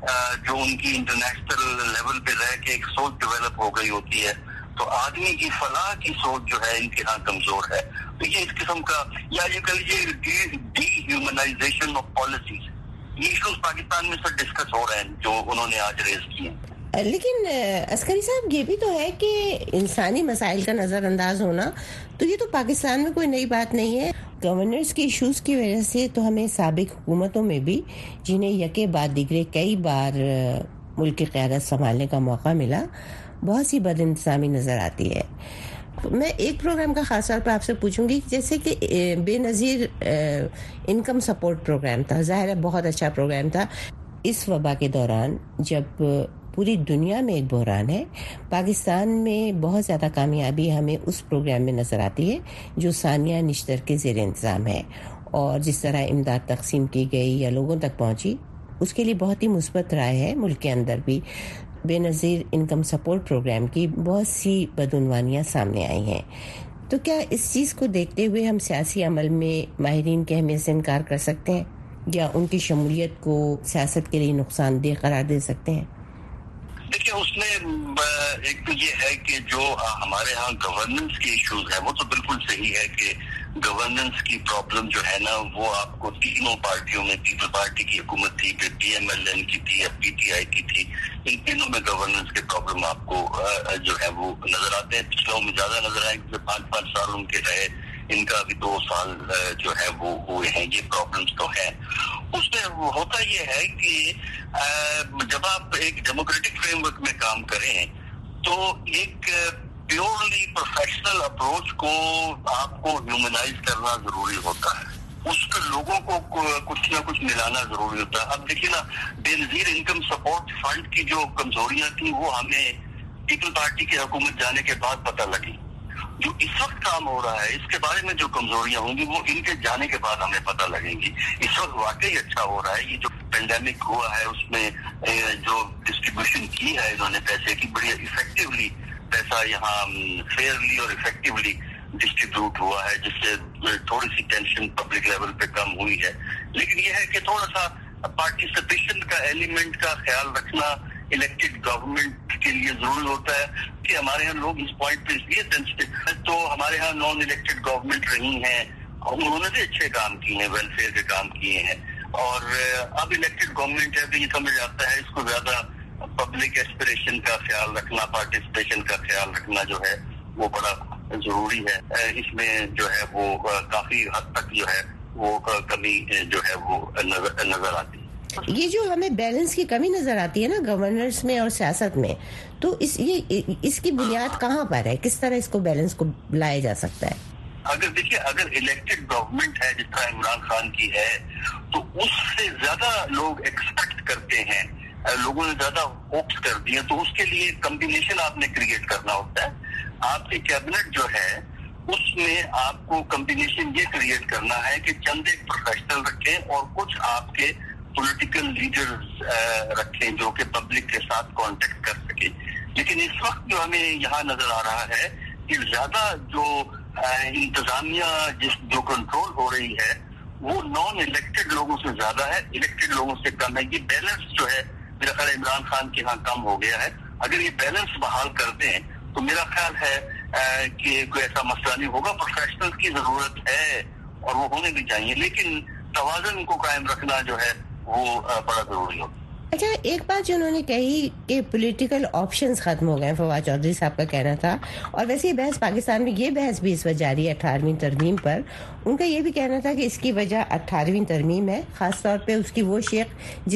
जो उनकी इंटरनेशनल लेवल पे रह के एक सोच डेवलप हो गई होती है। तो आदमी की फलाह की सोच जो है इनके यहाँ कमजोर है। तो ये इस किस्म का, या ये कह लीजिए डीह्यूमनाइजेशन ऑफ पॉलिसीज, ये इश्यूज पाकिस्तान में सर डिस्कस हो रहे हैं जो उन्होंने आज रेज किए। लेकिन अस्करी साहब, ये भी तो है कि इंसानी मसाइल का नज़रअंदाज होना, तो ये तो पाकिस्तान में कोई नई बात नहीं है। गवर्नेंस के इश्यूज की वजह से तो हमें साबिक हुकूमतों में भी, जिन्हें यके बाद दिगरे कई बार मुल्क की क़यादत संभालने का मौका मिला, बहुत सी बदइंतज़ामी नज़र आती है। मैं एक प्रोग्राम का ख़ास तौर पर आपसे पूछूंगी, जैसे कि बेनज़ीर इनकम सपोर्ट प्रोग्राम था, ज़ाहिर है बहुत अच्छा प्रोग्राम था। इस वबा के दौरान जब पूरी दुनिया में एक बहरान है, पाकिस्तान में बहुत ज़्यादा कामयाबी हमें उस प्रोग्राम में नज़र आती है जो सानिया निश्तर के ज़ेर इंतज़ाम है, और जिस तरह इमदाद तकसीम की गई या लोगों तक पहुँची, उसके लिए बहुत ही मुस्बत राय है मुल्क के अंदर भी। बेनज़ीर इनकम सपोर्ट प्रोग्राम की बहुत सी बदउनवानियाँ सामने आई हैं। तो क्या इस चीज़ को देखते हुए हम सियासी अमल में माहिरीन की अहमियत से इनकार कर सकते हैं, या उनकी शमूलियत को सियासत के लिए नुकसानदेह करार दे सकते हैं? देखिए, उसमें एक तो ये है कि जो हमारे यहाँ गवर्नेंस के इश्यूज हैं वो तो बिल्कुल सही है कि गवर्नेंस की प्रॉब्लम जो है ना वो आपको तीनों पार्टियों में, पीपल पार्टी की हुकूमत थी, फिर PMLN की थी, अब PTI की थी, इन तीनों में गवर्नेंस के प्रॉब्लम आपको जो है वो नजर आते हैं। पिछलों में ज्यादा नजर आएंगे, 5-5 साल उनके रहे, इनका अभी 2 साल जो है वो हुए हैं, ये प्रॉब्लम्स तो है। उसमें होता ये है कि जब आप एक डेमोक्रेटिक फ्रेमवर्क में काम करें तो एक प्योरली प्रोफेशनल अप्रोच को आपको ह्यूमनाइज करना जरूरी होता है, उसके लोगों को कुछ ना कुछ मिलाना जरूरी होता है। अब देखिए ना, बेनज़ीर इनकम सपोर्ट फंड की जो कमजोरियां थी वो हमें पीपल पार्टी की हुकूमत जाने के बाद पता लगी। जो इस वक्त काम हो रहा है, इसके बारे में जो कमजोरियां होंगी वो इनके जाने के बाद हमें पता लगेंगी। इस वक्त वाकई अच्छा हो रहा है। ये जो पेंडेमिक हुआ है उसमें जो डिस्ट्रीब्यूशन की है इन्होंने पैसे की, बड़ी इफेक्टिवली पैसा यहाँ फेयरली और इफेक्टिवली डिस्ट्रीब्यूट हुआ है, जिससे थोड़ी सी टेंशन पब्लिक लेवल पे कम हुई है। लेकिन यह है कि थोड़ा सा पार्टिसिपेशन का एलिमेंट का ख्याल रखना इलेक्टेड गवर्नमेंट के लिए जरूरी होता है कि हमारे यहाँ लोग इस पॉइंट पे इसलिए सेंसिटिव है। तो हमारे यहाँ नॉन इलेक्टेड गवर्नमेंट रही हैं, उन्होंने भी अच्छे काम किए हैं, वेलफेयर के काम किए हैं, और अब इलेक्टेड गवर्नमेंट है तो ये समझ आता है इसको ज्यादा पब्लिक एस्पिरेशन का ख्याल रखना, पार्टिसिपेशन का ख्याल रखना जो है वो बड़ा जरूरी है। इसमें जो है वो काफी हद तक जो है वो कमी जो है वो नजर आती है। ये जो हमें बैलेंस की कमी नजर आती है ना गवर्नेंस में और सियासत में, तो इसकी बुनियाद कहाँ पर है? किस तरह इसको बैलेंस को लाया जा सकता है? अगर देखिए, अगर इलेक्टेड गवर्नमेंट है जिस तरह इमरान खान की है, तो उससे ज्यादा लोग एक्सपेक्ट करते हैं, लोगों ने ज्यादा होप्स कर दिए, तो उसके लिए कम्बिनेशन आपने क्रिएट करना होता है। आपकी कैबिनेट जो है उसमें आपको कम्बिनेशन ये क्रिएट करना है कि चंद एक प्रोफेशनल रखें और कुछ आपके पॉलिटिकल लीडर्स रखें जो कि पब्लिक के साथ कांटेक्ट कर सके। लेकिन इस वक्त जो हमें यहाँ नजर आ रहा है कि ज्यादा जो इंतजामिया जो कंट्रोल हो रही है वो नॉन इलेक्टेड लोगों से ज्यादा है, इलेक्टेड लोगों से कम है। ये बैलेंस जो है मेरा ख्याल इमरान खान के यहाँ कम हो गया है। अगर ये बैलेंस बहाल कर दें तो मेरा ख्याल है कि कोई ऐसा मसला नहीं होगा। प्रोफेशनल की जरूरत है और वो होने भी चाहिए, लेकिन तवाज़ुन को कायम रखना जो है वो बड़ा जरूरी होगा। अच्छा, एक बात जो उन्होंने कही कि पॉलिटिकल ऑप्शंस खत्म हो गए, फवाद चौधरी साहब का कहना था, और वैसे ही बहस पाकिस्तान में ये बहस भी इस वक्त जारी है 18वीं तरमीम पर। उनका ये भी कहना था कि इसकी वजह 18वीं तरमीम है, खासतौर पे उसकी वो शेख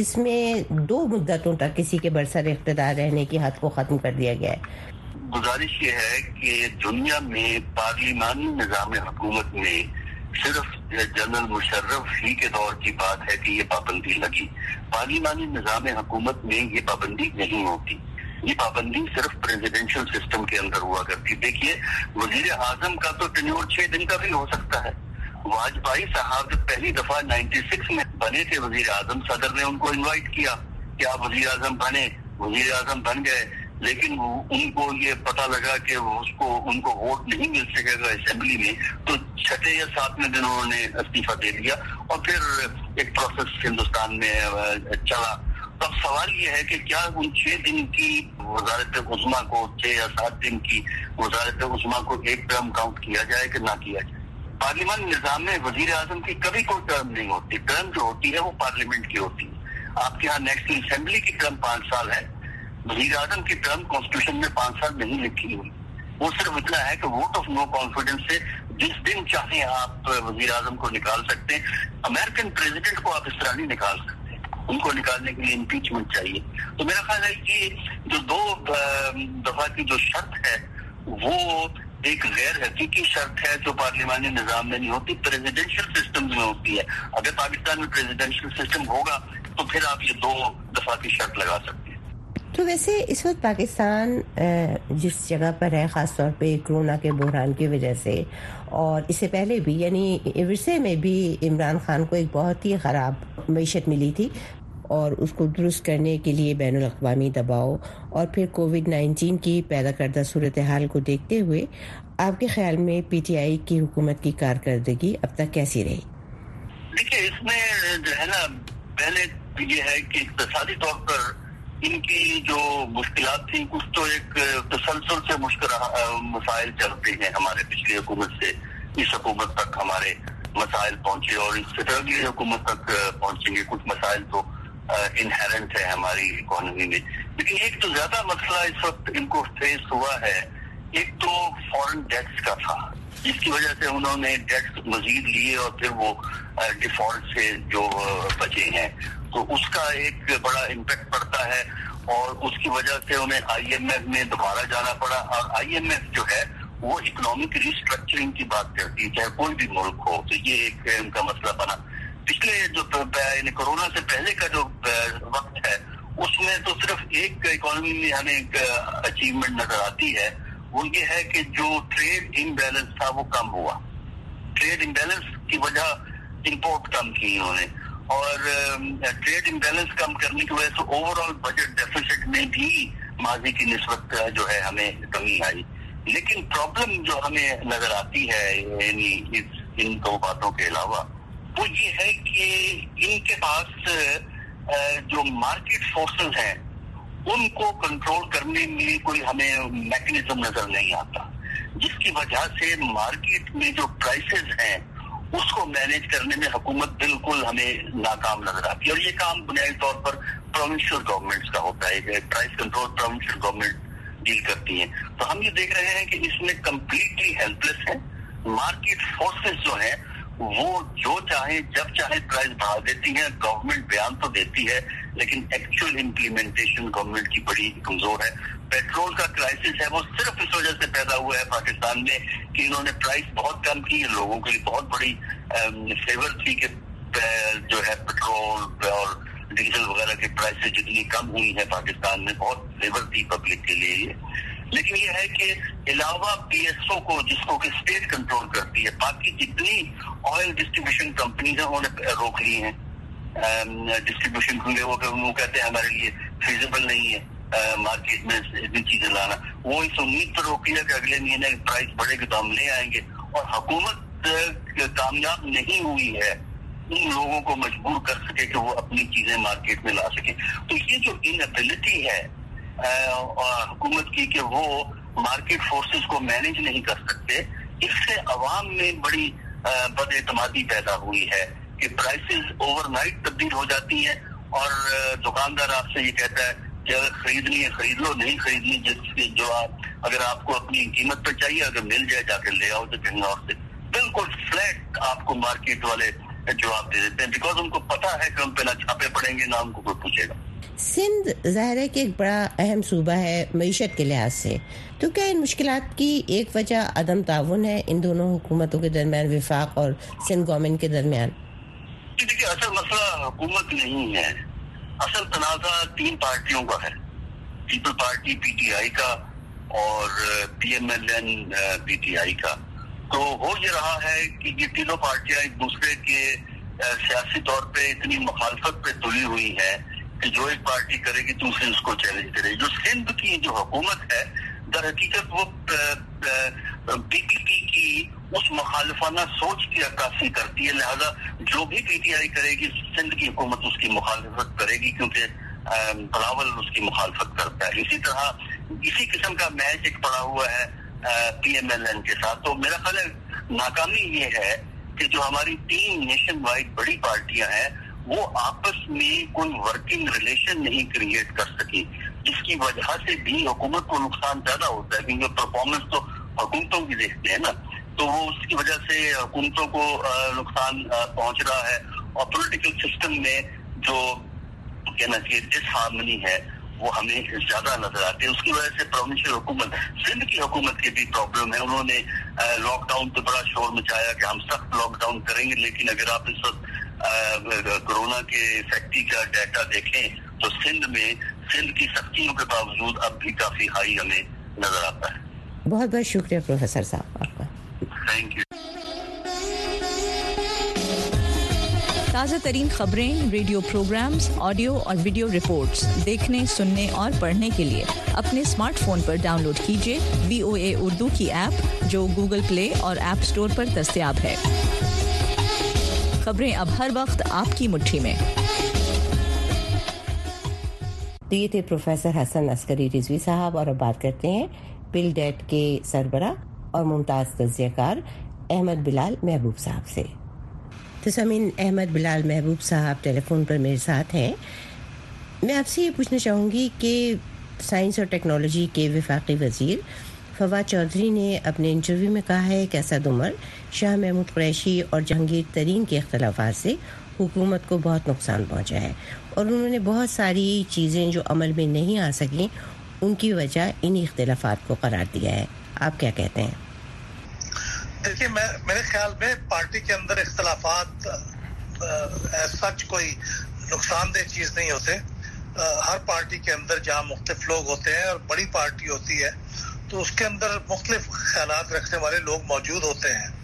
जिसमें 2 मुद्दतों तक किसी के बरसर इख्तिदार रहने की हद को खत्म कर दिया गया है। गुजारिश ये है कि दुनिया में पार्लिमानी निज़ाम हुकूमत में सिर्फ जनरल मुशर्रफ ही के दौर की बात है कि ये पाबंदी लगी। पार्लिमानी निज़ाम हुकूमत में ये पाबंदी नहीं होती। ये पाबंदी सिर्फ प्रेसिडेंशियल सिस्टम के अंदर हुआ करती। देखिए, वजीर आजम का तो टेन्योर 6 दिन का भी हो सकता है। वाजपेयी साहब जब पहली दफा 96 में बने थे वजीर आजम, सदर ने उनको इन्वाइट किया कि आप वजीर आजम बने, वजीर आजम बन गए, लेकिन उनको ये पता लगा कि उनको वोट नहीं मिल सकेगा असेंबली में, तो 6 या 7वें दिन उन्होंने इस्तीफा दे दिया और फिर एक प्रोसेस हिंदुस्तान में चला। तो अब सवाल ये है कि क्या उन 6 दिन की वजारत उज़्मा को, 6 या 7 दिन की वजारत उज़्मा को एक टर्म काउंट किया जाए कि ना किया जाए? पार्लियामेंट निज़ाम में वजीर आजम की कभी कोई टर्म नहीं होती। टर्म जो होती है वो पार्लियामेंट की होती है। आपके यहाँ नेशनल असेंबली की टर्म 5 साल है, वजीर आजम की टर्म कॉन्स्टिट्यूशन में 5 साल नहीं लिखी हुई। वो सिर्फ इतना है कि वोट ऑफ नो कॉन्फिडेंस से जिस दिन चाहे आप वजीर आजम को निकाल सकते हैं। अमेरिकन प्रेसिडेंट को आप इस तरह नहीं निकाल सकते, उनको निकालने के लिए इम्पीचमेंट चाहिए। तो मेरा ख्याल है कि जो 2 दफा की जो शर्त है वो एक गैर हकीकी शर्त है जो पार्लिमानी निजाम में नहीं होती, प्रेसिडेंशियल सिस्टम में होती है। अगर पाकिस्तान में प्रेसिडेंशियल सिस्टम होगा तो फिर आप ये 2 दफा की शर्त लगा सकते हैं। तो वैसे इस वक्त पाकिस्तान जिस जगह पर है, ख़ास तौर पे कोरोना के बहरान की वजह से, और इससे पहले भी यानी विरसे में भी इमरान खान को एक बहुत ही ख़राब मईशत मिली थी और उसको दुरुस्त करने के लिए बैनुल अक़वामी दबाव और फिर कोविड-19 की पैदा करदा सूरत हाल को देखते हुए आपके ख्याल में PTI की हुकूमत की कारकर्दगी अब तक कैसी रही? देखिए, इसमें जो है ना, पहले ये है कि इक़्तिसादी तौर पर इनकी जो मुश्किलात थी, कुछ तो एक तसलसल से मसाइल चलते हैं हमारे पिछली हुकूमत से इस हुकूमत तक हमारे मसाइल पहुंचे और इससे अगली हुकूमत तक पहुंचेंगे। कुछ मसाइल तो इनहेरेंट है हमारी इकोनॉमी में, लेकिन एक तो ज्यादा मसला इस वक्त इनको फेस हुआ है, एक तो फॉरेन डेट्स का था, जिसकी वजह से उन्होंने डेट्स मजीद लिए और फिर वो डिफॉल्ट से जो बचे हैं, तो उसका एक बड़ा इम्पैक्ट पड़ता है और उसकी वजह से उन्हें IMF में दोबारा जाना पड़ा। और IMF जो है वो इकोनॉमिक रिस्ट्रक्चरिंग की बात करती है, चाहे कोई भी मुल्क हो, तो ये एक उनका मसला बना। पिछले जो कोरोना से पहले का जो वक्त है उसमें तो सिर्फ एक इकोनॉमी में हमें एक अचीवमेंट नजर आती है, وہ یہ ہے کہ جو ٹریڈ امبیلنس تھا وہ کم ہوا. ٹریڈ امبیلنس کی وجہ امپورٹ کم کی انہوں نے, اور ٹریڈ امبیلنس کم کرنے کی وجہ سے اوور آل بجٹ ڈیفیسٹ میں بھی ماضی کی نسبت جو ہے ہمیں کمی آئی. لیکن پرابلم جو ہمیں نظر آتی ہے یعنی ان دو باتوں کے علاوہ وہ یہ ہے کہ ان کے پاس جو مارکیٹ فورسز ہیں ان کو کنٹرول کرنے میں کوئی ہمیں میکنزم نظر نہیں آتا, جس کی وجہ سے مارکیٹ میں جو پرائسز ہیں اس کو مینیج کرنے میں حکومت بالکل ہمیں ناکام نظر آتی ہے. اور یہ کام بنیادی طور پر پروونشل گورنمنٹس کا ہوتا ہے, price control provincial government deal کرتی ہیں. تو ہم یہ دیکھ رہے ہیں کہ اس میں کمپلیٹلی ہیلپ لیس ہے. مارکیٹ فورسز جو ہیں وہ جو چاہیں جب چاہے پرائز بڑھا دیتی ہیں. گورنمنٹ بیان تو دیتی ہے لیکن ایکچوئل امپلیمنٹیشن گورنمنٹ کی بڑی کمزور ہے. پیٹرول کا کرائسس ہے وہ صرف اس وجہ سے پیدا ہوا ہے پاکستان میں کہ انہوں نے پرائس بہت کم کی. لوگوں کے لیے بہت بڑی فیور تھی کہ جو ہے پیٹرول اور ڈیزل وغیرہ کے پرائسز جتنی کم ہوئی ہیں پاکستان میں, بہت فیور تھی پبلک کے لیے. لیکن یہ ہے کہ علاوہ پی ایس او کو جس کو کہ اسٹیٹ کنٹرول کرتی ہے, باقی جتنی آئل ڈسٹریبیوشن کمپنیز ہیں انہوں نے روک لی ہیں ڈسٹریبیوشن کے لیے. وہ کہتے ہیں ہمارے لیے فیزیبل نہیں ہے مارکیٹ میں اتنی چیزیں لانا. وہ اس امید پر روکی ہے کہ اگلے مہینے پرائس بڑھے گی تو ہم لے آئیں گے, اور حکومت کامیاب نہیں ہوئی ہے ان لوگوں کو مجبور کر سکے کہ وہ اپنی چیزیں مارکیٹ میں لا سکے. تو یہ جو انیبلٹی ہے حکومت کی کہ وہ مارکیٹ فورسز کو مینیج نہیں کر سکتے, اس سے عوام میں بڑی بد اعتمادی پیدا ہوئی ہے کہ پرائسز اوور نائٹ تبدیل ہو جاتی ہیں, اور دکاندار آپ سے یہ کہتا ہے کہ اگر خریدنی ہے خرید لو, نہیں خریدنی جس کی جو اگر آپ کو اپنی قیمت پہ چاہیے اگر مل جائے جا کے لے آؤ تو کہیں اور سے. بالکل فلیٹ آپ کو مارکیٹ والے جواب دے دیتے ہیں بیکاز ان کو پتا ہے کہ ان پہ نہ چھاپے پڑیں گے نہ ان کو کوئی پوچھے گا. سندھ ظاہر ہے کہ ایک بڑا اہم صوبہ ہے معیشت کے لحاظ سے, تو کیا ان مشکلات کی ایک وجہ عدم تعاون ہے ان دونوں حکومتوں کے درمیان, وفاق اور سندھ گورنمنٹ کے درمیان؟ دیکھیے اصل مسئلہ حکومت نہیں ہے, اصل تنازع تین پارٹیوں کا ہے, people party P T I کا اور P M L N P T I کا. تو ہو یہ رہا ہے کہ یہ تینوں پارٹیاں ایک دوسرے کے سیاسی طور پہ اتنی مخالفت پہ تلی ہوئی ہے کہ جو ایک پارٹی کرے گی دوسری اس کو چیلنج کرے گی. جو سندھ کی جو حکومت ہے در حقیقت وہ پی پی پی کی اس مخالفانہ سوچ کی عکاسی کرتی ہے, لہذا جو بھی پی ٹی آئی کرے گی سندھ کی حکومت اس کی مخالفت کرے گی کیونکہ بلاول اس کی مخالفت کرتا ہے. اسی طرح اسی قسم کا میچ ایک پڑا ہوا ہے پی ایم ایل این کے ساتھ. تو میرا خیال ہے ناکامی یہ ہے کہ جو ہماری تین نیشن وائڈ بڑی پارٹیاں ہیں وہ آپس میں کوئی ورکنگ ریلیشن نہیں کریٹ کر سکی, جس کی وجہ سے بھی حکومت کو نقصان پیدا ہوتا ہے کیونکہ پرفارمنس تو حکومتوں کی دیکھتے ہیں نا, تو وہ اس کی وجہ سے حکومتوں کو نقصان پہنچ رہا ہے. اور پولیٹیکل سسٹم میں جو کہنا چاہیے ڈس ہارمنی ہے وہ ہمیں زیادہ نظر آتی ہے. اس کی وجہ سے پروونشل حکومت سندھ کی حکومت کے بھی پرابلم ہے. انہوں نے لاک ڈاؤن پہ بڑا شور مچایا کہ ہم سخت لاک ڈاؤن کریں گے, لیکن اگر آپ اس وقت کورونا کے سیکٹری کا ڈیٹا دیکھیں تو سندھ کی سختیوں کے باوجود اب بھی کافی ہائی ہمیں نظر آتا ہے. بہت بہت شکریہ پروفیسر صاحب آپ کا. Thank you. تازہ ترین خبریں, ریڈیو پروگرامز, آڈیو اور ویڈیو رپورٹس دیکھنے, سننے اور پڑھنے کے لیے اپنے اسمارٹ فون پر ڈاؤن لوڈ کیجیے VOA اردو کی ایپ جو گوگل پلے اور ایپ اسٹور پر دستیاب ہے. خبریں اب ہر وقت آپ کی مٹھی میں. تو یہ تھے پروفیسر حسن عسکری رضوی صاحب, اور اب بات کرتے ہیں بل ڈیٹ کے سربراہ اور ممتاز تجزیہ کار احمد بلال محبوب صاحب سے. تو سامعین, احمد بلال محبوب صاحب ٹیلی فون پر میرے ساتھ ہیں. میں آپ سے یہ پوچھنا چاہوں گی کہ سائنس اور ٹیکنالوجی کے وفاقی وزیر فواد چودھری نے اپنے انٹرویو میں کہا ہے کہ اسد عمر, شاہ محمود قریشی اور جہانگیر ترین کے اختلافات سے حکومت کو بہت نقصان پہنچا ہے, اور انہوں نے بہت ساری چیزیں جو عمل میں نہیں آ سکیں ان کی وجہ انہی اختلافات کو قرار دیا ہے. آپ کیا کہتے ہیں؟ دیکھیے, میرے خیال میں پارٹی کے اندر اختلافات سچ کوئی نقصان دہ چیز نہیں ہوتے. ہر پارٹی کے اندر جہاں مختلف لوگ ہوتے ہیں اور بڑی پارٹی ہوتی ہے تو اس کے اندر مختلف خیالات رکھنے والے لوگ موجود ہوتے ہیں.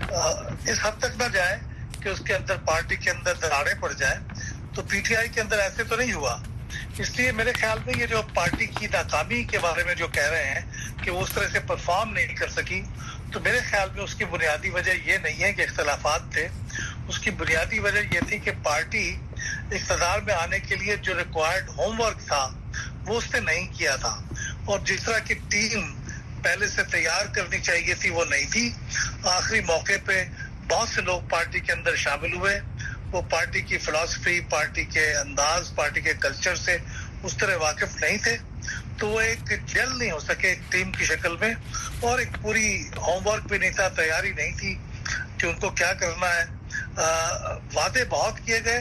اس حد تک نہ جائے کہ اس کے اندر پارٹی کے اندر دراڑیں پڑ جائیں. تو پی ٹی آئی کے اندر ایسے تو نہیں ہوا. اس لیے میرے خیال میں یہ جو پارٹی کی ناکامی کے بارے میں جو کہہ رہے ہیں کہ وہ اس طرح سے پرفارم نہیں کر سکی, تو میرے خیال میں اس کی بنیادی وجہ یہ نہیں ہے کہ اختلافات تھے. اس کی بنیادی وجہ یہ تھی کہ پارٹی اقتدار میں آنے کے لیے جو ریکوائرڈ ہوم ورک تھا وہ اس نے نہیں کیا تھا, اور جس طرح کی ٹیم پہلے سے تیار کرنی چاہیے تھی وہ نہیں تھی. آخری موقع پہ بہت سے لوگ پارٹی کے اندر شامل ہوئے, وہ پارٹی کی فلسفی, پارٹی کے انداز, پارٹی کے کلچر سے اس طرح واقف نہیں تھے, تو وہ ایک جل نہیں ہو سکے ایک ٹیم کی شکل میں, اور ایک پوری ہوم ورک بھی نہیں تھا, تیاری نہیں تھی کہ ان کو کیا کرنا ہے. وعدے بہت کیے گئے,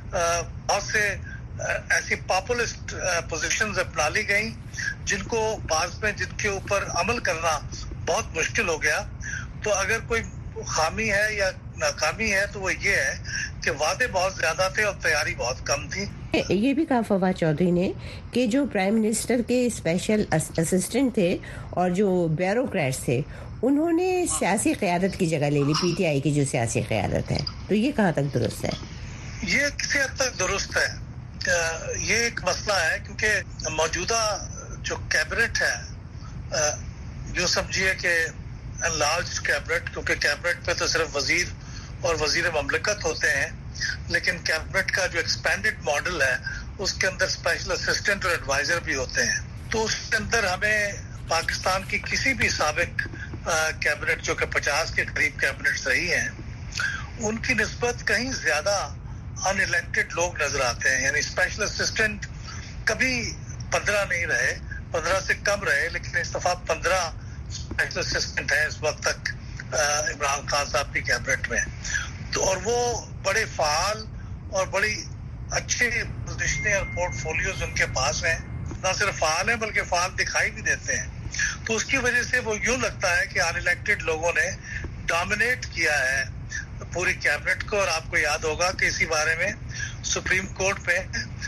بہت سے ایسی پاپولسٹ پوزیشنز اپنا لی گئیں جن کو بعض میں جن کے اوپر عمل کرنا بہت مشکل ہو گیا. تو اگر کوئی خامی ہے یا ناکامی ہے تو وہ یہ ہے کہ وعدے بہت زیادہ تھے اور تیاری بہت کم تھی. یہ بھی کہا فواد چودھری نے کہ جو پرائم منسٹر کے اسپیشل اسسٹنٹ تھے اور جو بیوروکریٹس تھے انہوں نے سیاسی قیادت کی جگہ لے لی, پی ٹی آئی کی جو سیاسی قیادت ہے. تو یہ کہاں تک درست ہے؟ یہ کسی حد تک درست ہے. یہ ایک مسئلہ ہے کیونکہ موجودہ جو کیبنٹ ہے, جو سمجھیے کہ لارج کیبنٹ, کیونکہ کیبنٹ پہ تو صرف وزیر اور وزیر مملکت ہوتے ہیں, لیکن کیبنٹ کا جو ایکسپینڈڈ ماڈل ہے اس کے اندر اسپیشل اسسٹنٹ اور ایڈوائزر بھی ہوتے ہیں. تو اس کے اندر ہمیں پاکستان کی کسی بھی سابق کیبنٹ جو کہ 50 کے قریب کیبنٹس رہی ہیں ان کی نسبت کہیں زیادہ ان الیکٹڈ لوگ نظر آتے ہیں. یعنی اسپیشل اسسٹنٹ کبھی 15 نہیں رہے, 15 سے کم رہے, لیکن اس دفعہ 15 اسپیشل اسسٹنٹ ہیں اس وقت تک عمران خان صاحب کی کیبنٹ میں. تو اور وہ بڑے فعال اور بڑی اچھے پوزیشنیں اور پورٹ فولیوز ان کے پاس ہیں, نہ صرف فعال ہیں بلکہ فعال دکھائی بھی دیتے ہیں. تو اس کی وجہ سے وہ یوں لگتا ہے کہ ان الیکٹڈ لوگوں نے ڈومینیٹ کیا ہے پوری کیبنٹ کو. اور آپ کو یاد ہوگا کہ اسی بارے میں سپریم کورٹ میں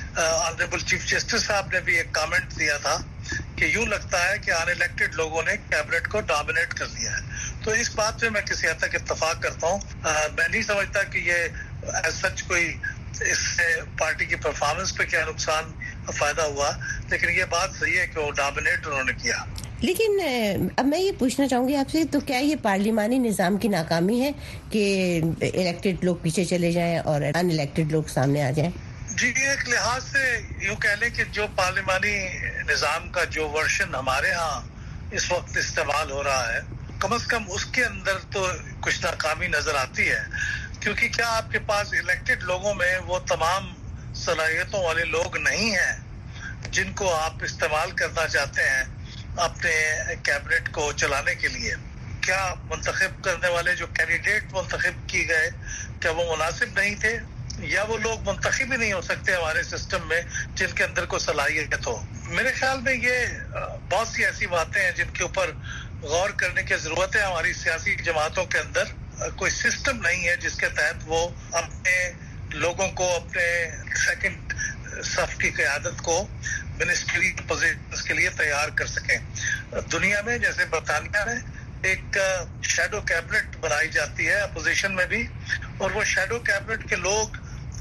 آنریبل چیف جسٹس صاحب نے بھی ایک کامنٹ دیا تھا کہ یوں لگتا ہے کہ ان الیکٹڈ لوگوں نے کیبنٹ کو ڈومینیٹ کر لیا ہے. تو اس بات پہ میں کسی حد تک اتفاق کرتا ہوں. میں نہیں سمجھتا کہ یہ ایز سچ کوئی اس سے پارٹی کی پرفارمنس پہ کیا نقصان فائدہ ہوا, لیکن یہ بات صحیح ہے کہ وہ ڈومینیٹ انہوں نے کیا. لیکن اب میں یہ پوچھنا چاہوں گی آپ سے, تو کیا یہ پارلیمانی نظام کی ناکامی ہے کہ الیکٹڈ لوگ پیچھے چلے جائیں اور ان الیکٹڈ لوگ سامنے آ جائیں؟ جی, ایک لحاظ سے یوں کہہ لیں کہ جو پارلیمانی نظام کا جو ورژن ہمارے ہاں اس وقت استعمال ہو رہا ہے, کم از کم اس کے اندر تو کچھ ناکامی نظر آتی ہے. کیونکہ کیا آپ کے پاس الیکٹڈ لوگوں میں وہ تمام صلاحیتوں والے لوگ نہیں ہیں جن کو آپ استعمال کرنا چاہتے ہیں اپنے کیبنٹ کو چلانے کے لیے؟ کیا منتخب کرنے والے جو کینڈیڈیٹ منتخب کیے گئے کیا وہ مناسب نہیں تھے, یا وہ لوگ منتخب ہی نہیں ہو سکتے ہمارے سسٹم میں جن کے اندر کوئی صلاحیت ہو؟ میرے خیال میں یہ بہت سی ایسی باتیں ہیں جن کے اوپر غور کرنے کی ضرورت ہے. ہماری سیاسی جماعتوں کے اندر کوئی سسٹم نہیں ہے جس کے تحت وہ اپنے لوگوں کو اپنے سیکنڈ صف کی قیادت کو منسٹری پوزیشنز کے لیے تیار کر سکیں. دنیا میں جیسے برطانیہ میں ایک شیڈو کیبنٹ بنائی جاتی ہے اپوزیشن میں بھی, اور وہ شیڈو کیبنٹ کے لوگ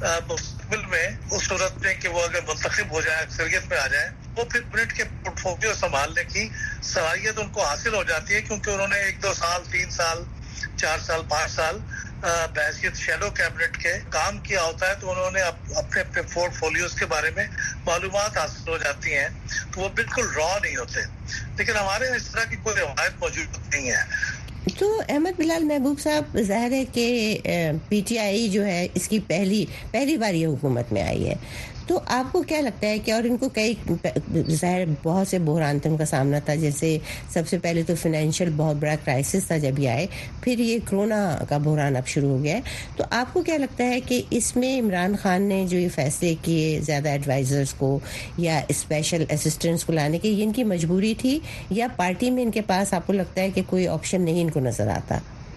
مستقبل میں اس صورت میں کہ وہ اگر منتخب ہو جائے, اکثریت میں آ جائے, وہ پھر کیبنٹ کے پورٹ فولیو سنبھالنے کی صلاحیت ان کو حاصل ہو جاتی ہے, کیونکہ انہوں نے 1-2 سال 3 سال 4 سال 5 سال بحیثیت شیڈو کیبنٹ کے کام کیا ہوتا ہے. تو انہوں نے اپنے پورٹ فولیوز کے بارے میں معلومات حاصل ہو جاتی ہیں, تو وہ بالکل را نہیں ہوتے. لیکن ہمارے اس طرح کی کوئی روایت موجود نہیں ہے. تو احمد بلال محبوب صاحب, ظاہر ہے کہ پی ٹی آئی جو ہے اس کی پہلی بار یہ حکومت میں آئی ہے, تو آپ کو کیا لگتا ہے کہ, اور ان کو کئی ظاہر بہت سے بحران کا سامنا تھا, جیسے سب سے پہلے تو فائنینشیل بہت بڑا کرائسس تھا جب یہ آئے, پھر یہ کرونا کا بحران اب شروع ہو گیا ہے, تو آپ کو کیا لگتا ہے کہ اس میں عمران خان نے جو یہ فیصلے کیے زیادہ ایڈوائزرز کو یا اسپیشل اسسٹنٹس کو لانے کے, یہ ان کی مجبوری تھی یا پارٹی میں ان کے پاس آپ کو لگتا ہے کہ کوئی آپشن نہیں ان کو نظر آتا؟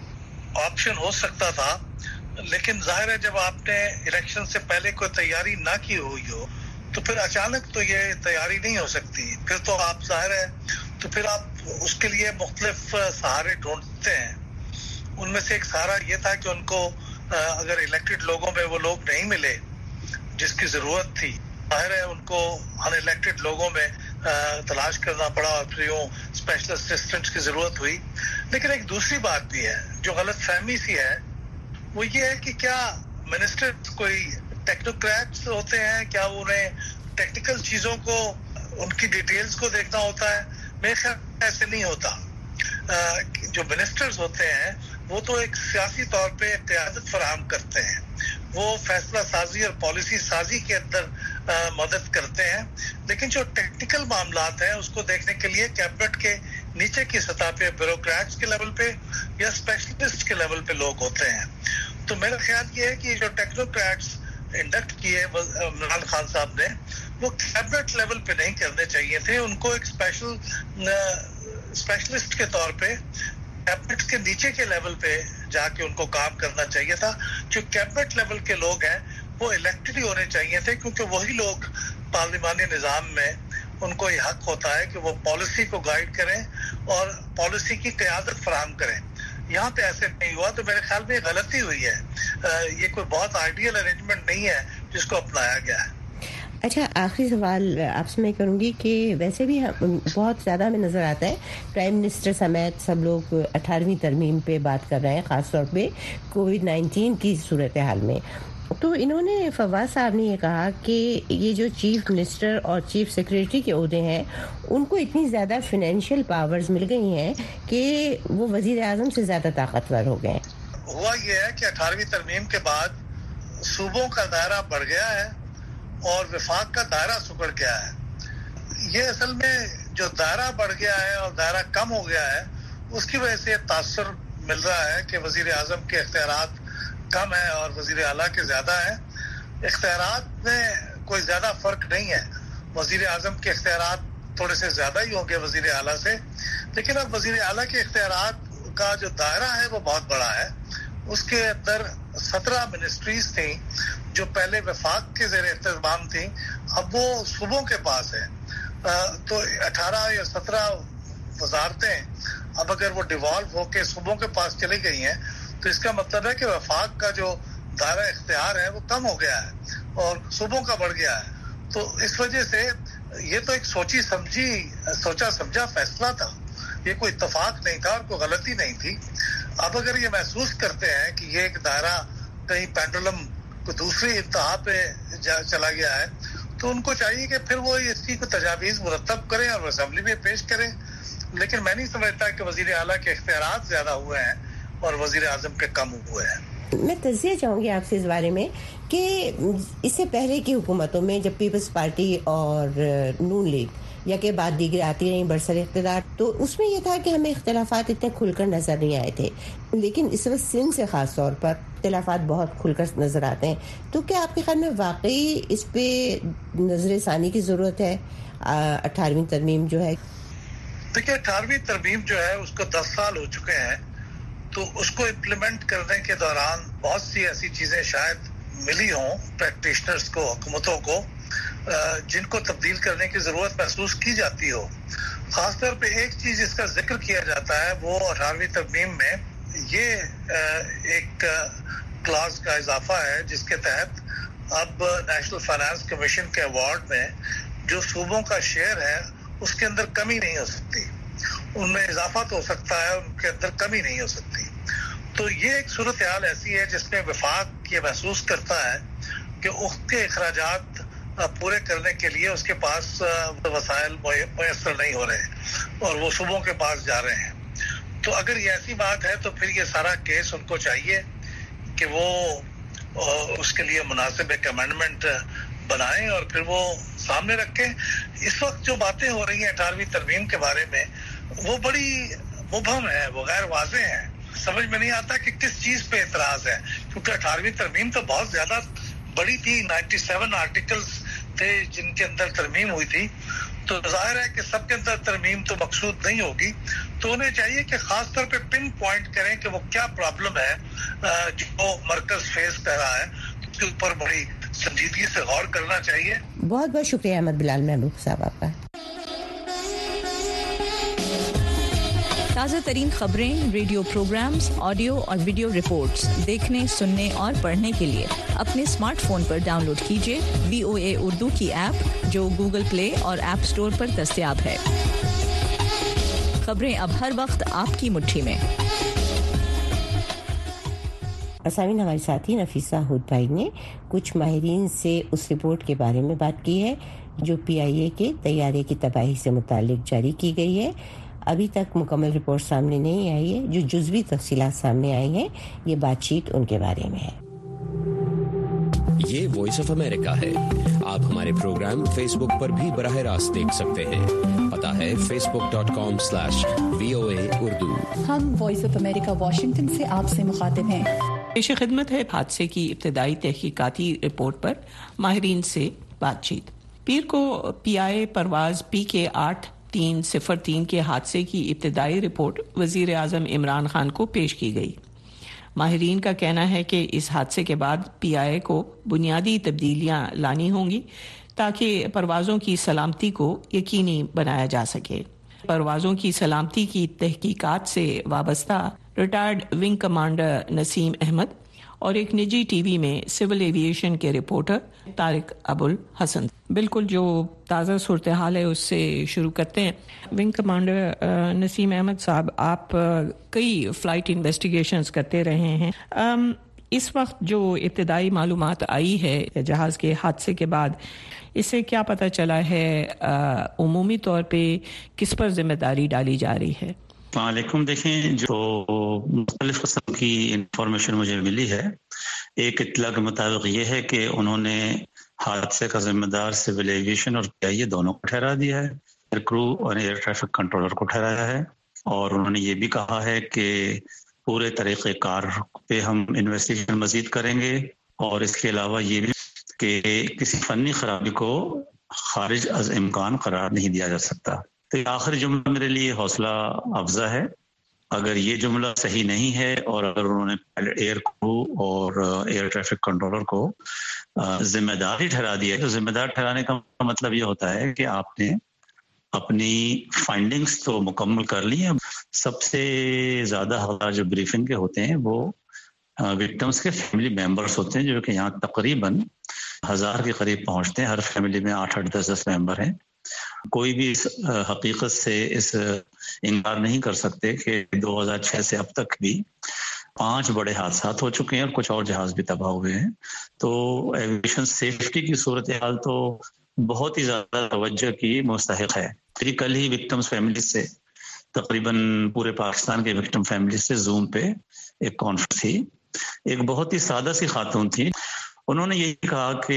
آپشن ہو سکتا تھا, لیکن ظاہر ہے جب آپ نے الیکشن سے پہلے کوئی تیاری نہ کی ہوئی ہو تو پھر اچانک تو یہ تیاری نہیں ہو سکتی. پھر تو آپ ظاہر ہے تو پھر آپ اس کے لیے مختلف سہارے ڈھونڈتے ہیں. ان میں سے ایک سہارا یہ تھا کہ ان کو اگر الیکٹڈ لوگوں میں وہ لوگ نہیں ملے جس کی ضرورت تھی، ظاہر ہے ان کو ان الیکٹڈ لوگوں میں تلاش کرنا پڑا اور پھر یوں اسپیشل اسسٹنٹ کی ضرورت ہوئی. لیکن ایک دوسری بات بھی ہے جو غلط فہمی سی ہے، وہ یہ ہے کہ کیا منسٹر کوئی ٹیکنوکریٹس ہوتے ہیں، کیا انہیں ٹیکنیکل چیزوں کو ان کی ڈیٹیلز کو دیکھنا ہوتا ہے؟ میرے خیال ایسے نہیں ہوتا. جو منسٹرز ہوتے ہیں وہ تو ایک سیاسی طور پہ قیادت فراہم کرتے ہیں، وہ فیصلہ سازی اور پالیسی سازی کے اندر مدد کرتے ہیں، لیکن جو ٹیکنیکل معاملات ہیں اس کو دیکھنے کے لیے کیبنٹ کے نیچے کی سطح پہ بیوروکریٹس کے لیول پہ یا اسپیشلسٹ کے لیول پہ لوگ ہوتے ہیں. تو میرا خیال یہ ہے کہ جو ٹیکنوکریٹس انڈکٹ کیے عمران خان صاحب نے وہ کیبنٹ لیول پہ نہیں کرنے چاہیے تھے. ان کو ایک اسپیشلسٹ کے طور پہ کیبنٹ کے نیچے کے لیول پہ جا کے ان کو کام کرنا چاہیے تھا. جو کیبنٹ لیول کے لوگ ہیں وہ الیکٹڈ ہی ہونے چاہیے تھے، کیونکہ وہی لوگ پارلیمانی نظام میں ان کو یہ حق ہوتا ہے کہ وہ پالیسی کو گائیڈ کریں اور پالیسی کی قیادت فراہم کریں. یہاں پہ ایسے نہیں ہوا، تو میرے خیال میں غلطی ہوئی ہے. یہ کوئی بہت آئیڈیل ارینجمنٹ نہیں ہے جس کو اپنایا گیا ہے. اچھا، آخری سوال آپ سے میں کروں گی کہ ویسے بھی بہت زیادہ ہمیں نظر آتا ہے پرائم منسٹر سمیت سب لوگ 18ویں ترمیم پہ بات کر رہے ہیں، خاص طور پہ کووڈ-19 کی صورتحال میں. تو انہوں نے فواد صاحب نے یہ کہا کہ یہ جو چیف منسٹر اور چیف سیکریٹری کے عہدے ہیں ان کو اتنی زیادہ فائنینشیل پاورز مل گئی ہیں کہ وہ وزیر اعظم سے زیادہ طاقتور ہو گئے. ہوا یہ ہے کہ 18ویں ترمیم کے بعد صوبوں کا دائرہ بڑھ گیا ہے اور وفاق کا دائرہ سکڑ گیا ہے. یہ اصل میں جو دائرہ بڑھ گیا ہے اور دائرہ کم ہو گیا ہے اس کی وجہ سے تاثر مل رہا ہے کہ وزیر اعظم کے اختیارات کم ہے اور وزیر اعلیٰ کے زیادہ ہیں. اختیارات میں کوئی زیادہ فرق نہیں ہے، وزیر اعظم کے اختیارات تھوڑے سے زیادہ ہی ہوں گے وزیر اعلیٰ سے، لیکن اب وزیر اعلیٰ کے اختیارات کا جو دائرہ ہے وہ بہت بڑا ہے. اس کے اندر 17 منسٹریز تھیں جو پہلے وفاق کے زیر اہتمام تھیں، اب وہ صوبوں کے پاس ہے. تو 18 یا 17 وزارتیں اب اگر وہ ڈیوالو ہو کے صوبوں کے پاس چلی گئی ہیں تو اس کا مطلب ہے کہ وفاق کا جو دائرہ اختیار ہے وہ کم ہو گیا ہے اور صوبوں کا بڑھ گیا ہے. تو اس وجہ سے یہ تو ایک سوچا سمجھا فیصلہ تھا، یہ کوئی اتفاق نہیں تھا اور کوئی غلطی نہیں تھی. اب اگر یہ محسوس کرتے ہیں کہ یہ ایک دائرہ کہیں پینڈولم کو دوسری انتہا پہ چلا گیا ہے تو ان کو چاہیے کہ پھر وہ اس کی تجاویز مرتب کریں اور اسمبلی میں پیش کریں. لیکن میں نہیں سمجھتا کہ وزیر اعلیٰ کے اختیارات زیادہ ہوئے ہیں اور وزیر اعظم کے کم ہوئے ہیں. میں تجزیہ چاہوں گی آپ سے اس بارے میں کہ اس سے پہلے کی حکومتوں میں جب پیپلز پارٹی اور نون لیگ یا کے بعد دیگر آتی رہیں برسر اقتدار، تو اس میں یہ تھا کہ ہمیں اختلافات اتنے کھل کر نظر نہیں آئے تھے، لیکن اس وقت سندھ سے خاص طور پر اختلافات بہت کھل کر نظر آتے ہیں. تو کیا آپ کے خیال میں واقعی اس پہ نظر ثانی کی ضرورت ہے 18ویں ترمیم جو ہے؟ دیکھیے 18ویں ترمیم جو ہے اس کو 10 سال ہو چکے ہیں، تو اس کو امپلیمنٹ کرنے کے دوران بہت سی ایسی چیزیں شاید ملی ہوں پریکٹیشنرز کو، حکومتوں کو، جن کو تبدیل کرنے کی ضرورت محسوس کی جاتی ہو. خاص طور پہ ایک چیز جس کا ذکر کیا جاتا ہے وہ 18ویں ترمیم میں یہ ایک کلاز کا اضافہ ہے جس کے تحت اب نیشنل فائنانس کمیشن کے ایوارڈ میں جو صوبوں کا شیئر ہے اس کے اندر کمی نہیں ہو سکتی. ان میں اضافہ تو ہو سکتا ہے، ان کے اندر کمی نہیں ہو سکتی. تو یہ ایک صورتحال ایسی ہے جس میں وفاق یہ محسوس کرتا ہے کہ اس کے اخراجات پورے کرنے کے لیے اس کے پاس وسائل میسر نہیں ہو رہے اور وہ صوبوں کے پاس جا رہے ہیں. تو اگر یہ ایسی بات ہے تو پھر یہ سارا کیس ان کو چاہیے کہ وہ اس کے لیے مناسب ایک امینڈمنٹ بنائیں اور پھر وہ سامنے رکھیں. اس وقت جو باتیں ہو رہی ہیں 18ویں ترمیم کے بارے میں وہ بڑی مبہم ہے، وہ غیر واضح ہیں. سمجھ میں نہیں آتا کہ کس چیز پہ اعتراض ہے، کیونکہ 18ویں ترمیم تو بہت زیادہ بڑی تھی، 97 آرٹیکلز تھے جن کے اندر ترمیم ہوئی تھی. تو ظاہر ہے کہ سب کے اندر ترمیم تو مقصود نہیں ہوگی. تو انہیں چاہیے کہ خاص طور پہ پن پوائنٹ کریں کہ وہ کیا پرابلم ہے جو مرکز فیس کر رہا ہے، اس کے اوپر بڑی سنجیدگی سے غور کرنا چاہیے. بہت بہت شکریہ احمد بلال محبوب صاحب آپ کا. ताज़ा तरीन खबरें, रेडियो प्रोग्राम्स, ऑडियो और वीडियो रिपोर्ट्स देखने, सुनने और पढ़ने के लिए अपने स्मार्टफोन पर डाउनलोड कीजिए VOA उर्दू की ऐप, जो गूगल प्ले और ऐप स्टोर पर दस्तयाब है। खबरें अब हर वक्त आपकी मुट्ठी में। असामीन, हमारे साथी नफीसा हुदबाई ने कुछ माहिरीन से उस रिपोर्ट के बारे में बात की है जो PIA के तैयारे की तबाही से मुतालिक जारी की गई है। अभी तक मुकम्मल रिपोर्ट सामने नहीं आई है। जो जुज़वी तफसीलात सामने आई हैं, ये बातचीत उनके बारे में है। ये वॉइस ऑफ अमेरिका है। आप हमारे प्रोग्राम फेसबुक पर भी बराह रास्त देख सकते हैं। पता है facebook.com/VOA उर्दू। हम वॉइस ऑफ अमेरिका वाशिंगटन से आपसे मुखातिब हैं। पेश खिदमत है हादसे की इब्तदाई तहकीकाती रिपोर्ट पर माहिरीन से बातचीत। पीर को PIA परवाज PK 8303 के हादसे की इब्तदाई रिपोर्ट वज़ीर आज़म इमरान खान को पेश की गई। माहिरीन का कहना है कि इस हादसे के बाद PIA को बुनियादी तब्दीलियां लानी होंगी ताकि परवाज़ों की सलामती को यकीनी बनाया जा सके। परवाज़ों की सलामती की तहकीकात से वाबस्ता retired wing commander Naseem Ahmed और एक निजी TV में सिविल एविएशन के रिपोर्टर तारिक अबुल हसन। बिल्कुल जो ताज़ा सूरत हाल है उससे शुरू करते हैं। विंग कमांडर नसीम अहमद साहब, आप कई फ़्लाइट इन्वेस्टिगेशंस करते रहे हैं। इस वक्त जो इब्तदाई मालूमात आई है जहाज़ के हादसे के बाद, इससे क्या पता चला है? उमूमी तौर पे किस पर जिम्मेदारी डाली जा रही है? वालेकुम। देखें, जो मुख्तलिफ किस्म की इंफॉर्मेशन मुझे मिली है, एक इत्तला के मुताबिक ये है कि उन्होंने हादसे का जिम्मेदार सिविल एविएशन और PIA दोनों को ठहरा दिया है। एयर क्रू और एयर ट्रैफिक कंट्रोलर को ठहराया है। और उन्होंने ये भी कहा है कि पूरे तरीक़ेकार पे हम इन्वेस्टिगेशन मजीद करेंगे। और इसके अलावा ये भी कि किसी फनी खराबी को खारिज अज इम्कान करार नहीं दिया जा सकता। तो आखिरी जुमला मेरे लिए हौसला अफजा है। अगर ये जुमला सही नहीं है और अगर उन्होंने एयर क्रू और एयर ट्रैफिक कंट्रोलर को जिम्मेदार ही ठहरा दिया है, तो जिम्मेदार ठहराने का मतलब ये होता है कि आपने अपनी फाइंडिंग्स तो मुकम्मल कर ली है। सबसे ज्यादा हवाला जो ब्रीफिंग के होते हैं वो विक्टिम्स के फैमिली मेंबर्स होते हैं, जो कि यहाँ तकरीबन 1000 के करीब पहुंचते हैं। हर फैमिली में 8-8, 10-10 मेंबर हैं। कोई भी इस हकीकत से इस इनकार नहीं कर सकते कि 2006 से अब तक भी 5 बड़े हादसात हो चुके हैं और कुछ और जहाज भी तबाह हुए हैं। तो एविएशन सेफ्टी की सूरत हाल तो बहुत ही ज्यादा तवज्जो की मुस्तहिक है। फिर कल ही विक्टिम्स फैमिली से, तकरीबन पूरे पाकिस्तान के विक्टिम फैमिली से जूम पे एक कॉन्फ्रेंस थी। एक बहुत ही सादा सी खातून थी। उन्होंने यही कहा कि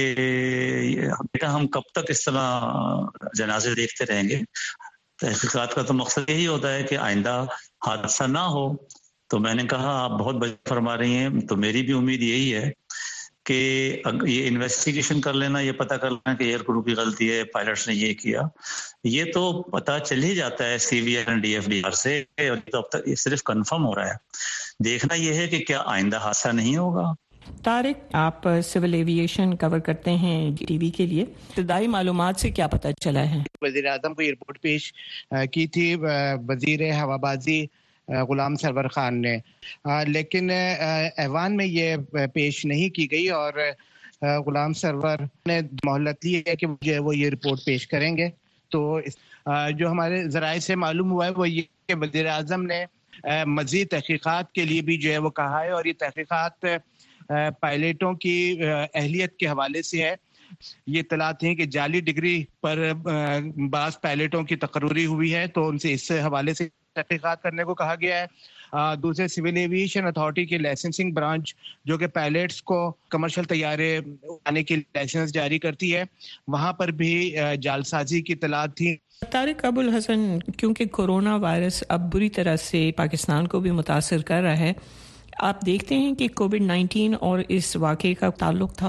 बेटा, हम कब तक इस तरह जनाजे देखते रहेंगे? तहकीकात का तो मकसद यही होता है कि आइंदा हादसा ना हो। तो मैंने कहा, आप बहुत बड़ी फरमा रही हैं, तो मेरी भी उम्मीद यही है कि ये इन्वेस्टिगेशन कर लेना, ये पता कर लेना कि एयर क्रू की गलती है, पायलट्स ने ये किया, ये तो पता चल ही जाता है CVR और DFDR से। तो अब तक ये सिर्फ कंफर्म हो रहा है। देखना ये है कि क्या आइंदा हादसा नहीं होगा। तारिक, आप सिविल एविएशन कवर करते हैं TV के लिए, इब्तदाई मालूमात से क्या पता चला है? वज़ीर आज़म को रिपोर्ट पेश की थी वज़ीर हवाबाजी गुलाम सरवर खान ने, लेकिन ऐवान में ये पेश नहीं की गई और गुलाम सरवर ने मोहलत ली है कि जो है वो ये रिपोर्ट पेश करेंगे। तो जो हमारे ज़राए से मालूम हुआ है वो ये कि वज़ीर आज़म ने मज़ीद तहकीकात के लिए भी जो है वो कहा है, और ये तहकीकात पायलटों की अहलियत के हवाले से है। ये इत्तला थी कि जाली डिग्री पर बास पायलटों की तकर्री हुई है, तो उनसे इस हवाले से तहकीकात करने को कहा गया है। दूसरे सिविल एविएशन अथॉरिटी के लाइसेंसिंग ब्रांच, जो कि पायलट्स को कमर्शियल तैयारे उड़ाने के लाइसेंस जारी करती है, वहाँ पर भी जालसाजी की इत्तला थी। तारिक अबुल हसन, क्योंकि कोरोना वायरस अब बुरी तरह से पाकिस्तान को भी मुतासर कर रहा है, आप देखते हैं कि कोविड-19 और इस वाक़े का ताल्लुक था?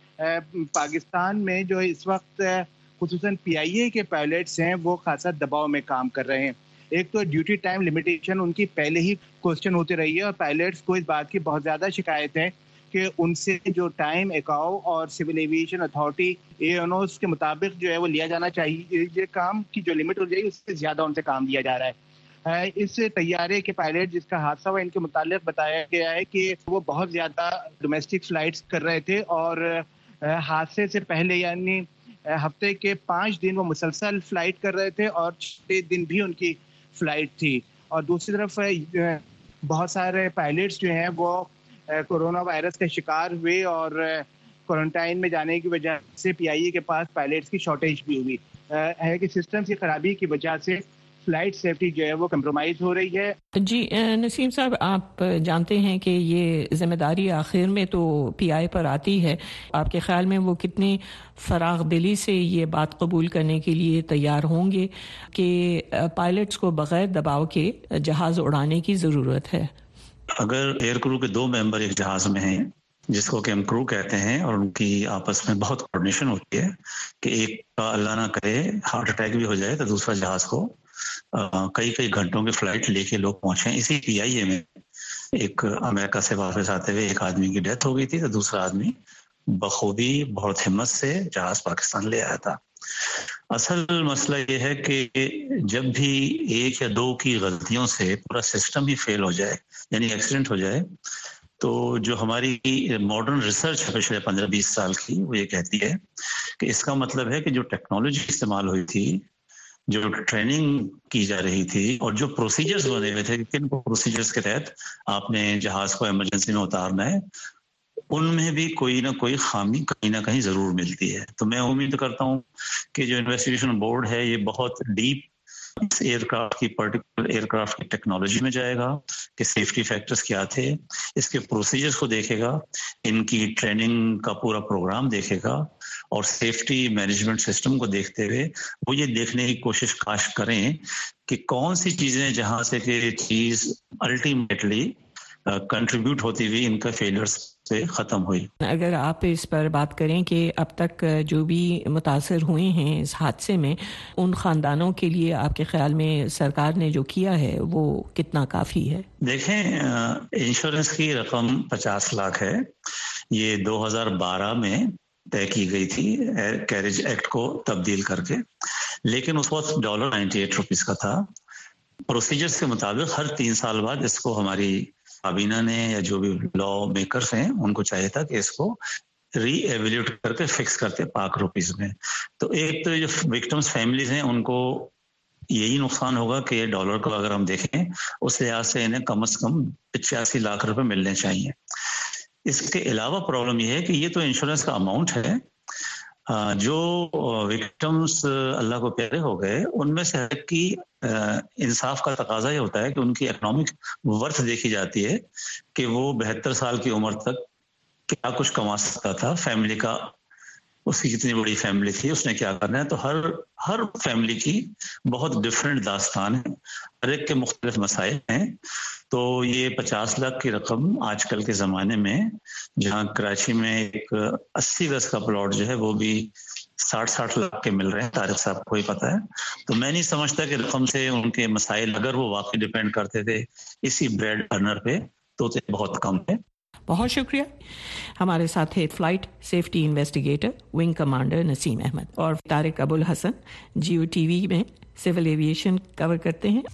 पाकिस्तान में जो इस वक्त खुसूसन PIA के पायलट्स हैं वो खासा दबाव में काम कर रहे हैं। एक तो ड्यूटी टाइम लिमिटेशन उनकी पहले ही क्वेश्चन होती रही है, और पायलट्स को इस बात की बहुत ज़्यादा शिकायत है कि उनसे जो टाइम एकाओ और सिविल एविएशन अथॉरिटी AONOS के मुताबिक जो है वो लिया जाना चाहिए, ये काम की जो लिमिट हो जाएगी उससे ज़्यादा उनसे काम लिया जा रहा है। اس طیارے کے پائلٹ جس کا حادثہ ہوا ان کے متعلق بتایا گیا ہے کہ وہ بہت زیادہ ڈومیسٹک فلائٹس کر رہے تھے اور حادثے سے پہلے یعنی ہفتے کے 5 دن وہ مسلسل فلائٹ کر رہے تھے اور 6 دن بھی ان کی فلائٹ تھی. اور دوسری طرف بہت سارے پائلٹس جو ہیں وہ کورونا وائرس کا شکار ہوئے اور کوارنٹائن میں جانے کی وجہ سے پی آئی اے کے پاس پائلٹس کی شارٹیج بھی ہوئی ہے کہ سسٹم کی خرابی کی وجہ سے فلائٹ سیفٹی جو ہے وہ کمپرومائز ہو رہی ہے. جی نسیم صاحب، آپ جانتے ہیں کہ یہ ذمہ داری آخر میں تو پی آئی پر آتی ہے. آپ کے خیال میں وہ کتنی فراغ دلی سے یہ بات قبول کرنے کے لیے تیار ہوں گے کہ پائلٹس کو بغیر دباؤ کے جہاز اڑانے کی ضرورت ہے؟ اگر ایئر کرو کے 2 ممبر ایک جہاز میں ہیں جس کو کہ ہم کرو کہتے ہیں اور ان کی آپس میں بہت کوارڈینیشن ہوتی ہے کہ ایک کا اللہ نہ کرے ہارٹ اٹیک بھی ہو جائے تو دوسرا جہاز کو کئی گھنٹوں کی فلائٹ لے کے لوگ پہنچے. اسی پی آئی اے میں ایک امریکہ سے واپس آتے ہوئے ایک آدمی کی ڈیتھ ہو گئی تھی تو دوسرا آدمی بخوبی بہت ہمت سے جہاز پاکستان لے آیا تھا. اصل مسئلہ یہ ہے کہ جب بھی 1 یا 2 کی غلطیوں سے پورا سسٹم ہی فیل ہو جائے یعنی ایکسیڈنٹ ہو جائے تو جو ہماری ماڈرن ریسرچ ہے پچھلے 15-20 سال کی وہ یہ کہتی ہے کہ اس کا مطلب ہے کہ جو ٹیکنالوجی استعمال ہوئی تھی، جو ٹریننگ کی جا رہی تھی اور جو پروسیجرز بنے ہوئے تھے کن پروسیجرز کے تحت آپ نے جہاز کو ایمرجنسی میں اتارنا ہے، ان میں بھی کوئی نہ کوئی خامی کہیں نہ کہیں ضرور ملتی ہے. تو میں امید کرتا ہوں کہ جو انویسٹیگیشن بورڈ ہے یہ بہت ڈیپ اس ایئر کرافٹ کی پرٹیکولر ایئر کرافٹ کی ٹیکنالوجی میں جائے گا کہ سیفٹی فیکٹرز کیا تھے، اس کے پروسیجرز کو دیکھے گا، ان کی ٹریننگ کا پورا پروگرام دیکھے گا اور سیفٹی مینجمنٹ سسٹم کو دیکھتے ہوئے وہ یہ دیکھنے کی کوشش کاش کریں کہ کون سی چیزیں جہاں سے کہ چیز الٹیمیٹلی کنٹریبیوٹ ہوتی ہوئی ان کا فیلئرز سے ختم ہوئی. اگر آپ اس پر بات کریں کہ اب تک جو بھی متاثر ہوئے ہیں اس حادثے میں ان خاندانوں کے لیے آپ کے خیال میں سرکار نے جو کیا ہے وہ کتنا کافی ہے؟ دیکھیں انشورنس کی رقم 50 لاکھ ہے. یہ 2012 میں طے کی گئی تھی ایئر کیریج ایکٹ کو تبدیل کر کے، لیکن اس وقت $98 کا تھا. پروسیجرز کے مطابق ہر 3 سال بعد اس کو ہماری کابینہ نے یا جو بھی لا میکرز ہیں ان کو چاہیے تھا کہ اس کو ری ایویلیوٹ کر کے فکس کرتے $5 میں. تو ایک تو جو وکٹمز فیملیز ہیں ان کو یہی نقصان ہوگا کہ ڈالر کو اگر ہم دیکھیں اس لحاظ سے انہیں کم از کم 85 لاکھ روپے ملنے چاہیے. اس کے علاوہ پرابلم یہ ہے کہ یہ تو انشورنس کا اماؤنٹ ہے، جو وکٹمز اللہ کو پیارے ہو گئے ان میں سے ہر کی انصاف کا تقاضا یہ ہوتا ہے کہ ان کی اکنامک ورتھ دیکھی جاتی ہے کہ وہ 72 سال کی عمر تک کیا کچھ کما سکتا تھا، فیملی کا اس کی کتنی بڑی فیملی تھی، اس نے کیا کرنا ہے. تو ہر فیملی کی بہت ڈفرینٹ داستان ہے، ہر ایک کے مختلف مسائل ہیں. تو یہ 50 لاکھ کی رقم آج کل کے زمانے میں جہاں کراچی میں ایک 80 گز کا پلاٹ جو ہے وہ بھی 60 لاکھ کے مل رہے ہیں، طارق صاحب کو ہی پتا ہے. تو میں نہیں سمجھتا کہ رقم سے ان کے مسائل اگر وہ واقعی ڈیپینڈ کرتے تھے اسی بریڈ ارنر پہ تو بہت کم ہے. بہت شکریہ. ہمارے ساتھ ہے flight safety investigator wing commander Naseem Ahmed اور طارق ابو الحسن جیو ٹی وی میں سول ایویشن کور کرتے ہیں.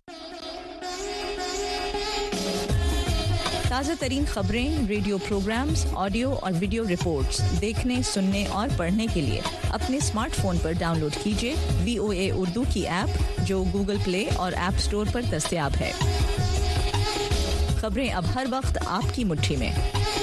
تازہ ترین خبریں، ریڈیو پروگرامز، آڈیو اور ویڈیو رپورٹس دیکھنے، سننے اور پڑھنے کے لیے اپنے اسمارٹ فون پر ڈاؤن لوڈ کیجیے VOA اردو کی ایپ جو گوگل پلے اور ایپ اسٹور پر دستیاب ہے. خبریں اب ہر وقت آپ کی مٹھی میں.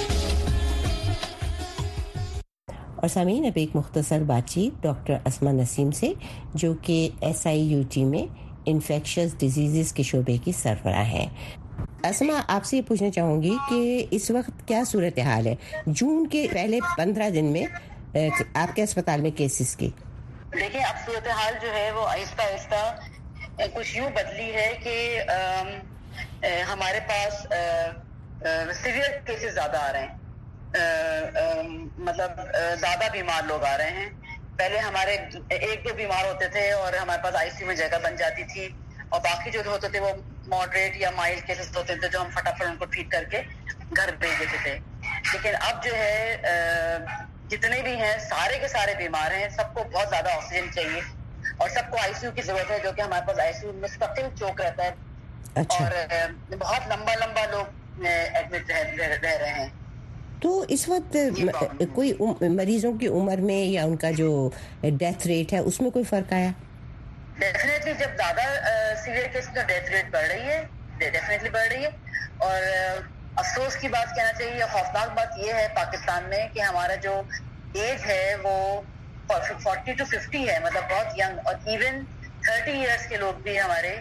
اور سامعین، اب ایک مختصر بات چیت ڈاکٹر اسما نسیم سے جو کہ SIUT میں انفیکشس ڈیزیزز کے شعبے کی سربراہ ہیں. اسما، آپ سے یہ پوچھنا چاہوں گی کہ اس وقت کیا صورتحال ہے جون کے پہلے 15 دن میں آپ کے اسپتال میں کیسز کی؟ دیکھیں، اب صورتحال جو ہے وہ آہستہ آہستہ کچھ یوں بدلی ہے کہ ہمارے پاس سیویئر کیسز زیادہ آ رہے ہیں، مطلب زیادہ بیمار لوگ آ رہے ہیں. پہلے ہمارے 1-2 بیمار ہوتے تھے اور ہمارے پاس ICU میں جگہ بن جاتی تھی اور باقی جو ہوتے تھے وہ ماڈریٹ یا مائلڈ کیسز ہوتے تھے جو ہم فٹافٹ ان کو ٹریٹ کر کے گھر بھیج دیتے تھے. لیکن اب جو ہے جتنے بھی ہیں سارے کے سارے بیمار ہیں، سب کو بہت زیادہ آکسیجن چاہیے اور سب کو ICU کی ضرورت ہے، جو کہ ہمارے پاس ICU مستقل چوک رہتا ہے اور بہت لمبا لمبا لوگ ایڈمٹ رہ رہے ہیں. تو اس وقت کوئی مریضوں کی عمر میں یا ان کا جو ڈیتھ ریٹ ہے اس میں کوئی فرق آیا؟ ڈیفینیٹلی جب زیادہ سیویئر کیس کا ڈیتھ ریٹ بڑھ رہی ہے, ڈیفینیٹلی بڑھ رہی ہے. اور افسوس کی بات کہنا چاہیے, خوفناک بات یہ ہے پاکستان میں کہ ہمارا جو ایج ہے وہ 40 to 50 ہے, مطلب بہت ینگ, اور ایون 30 ایئرس کے لوگ بھی ہمارے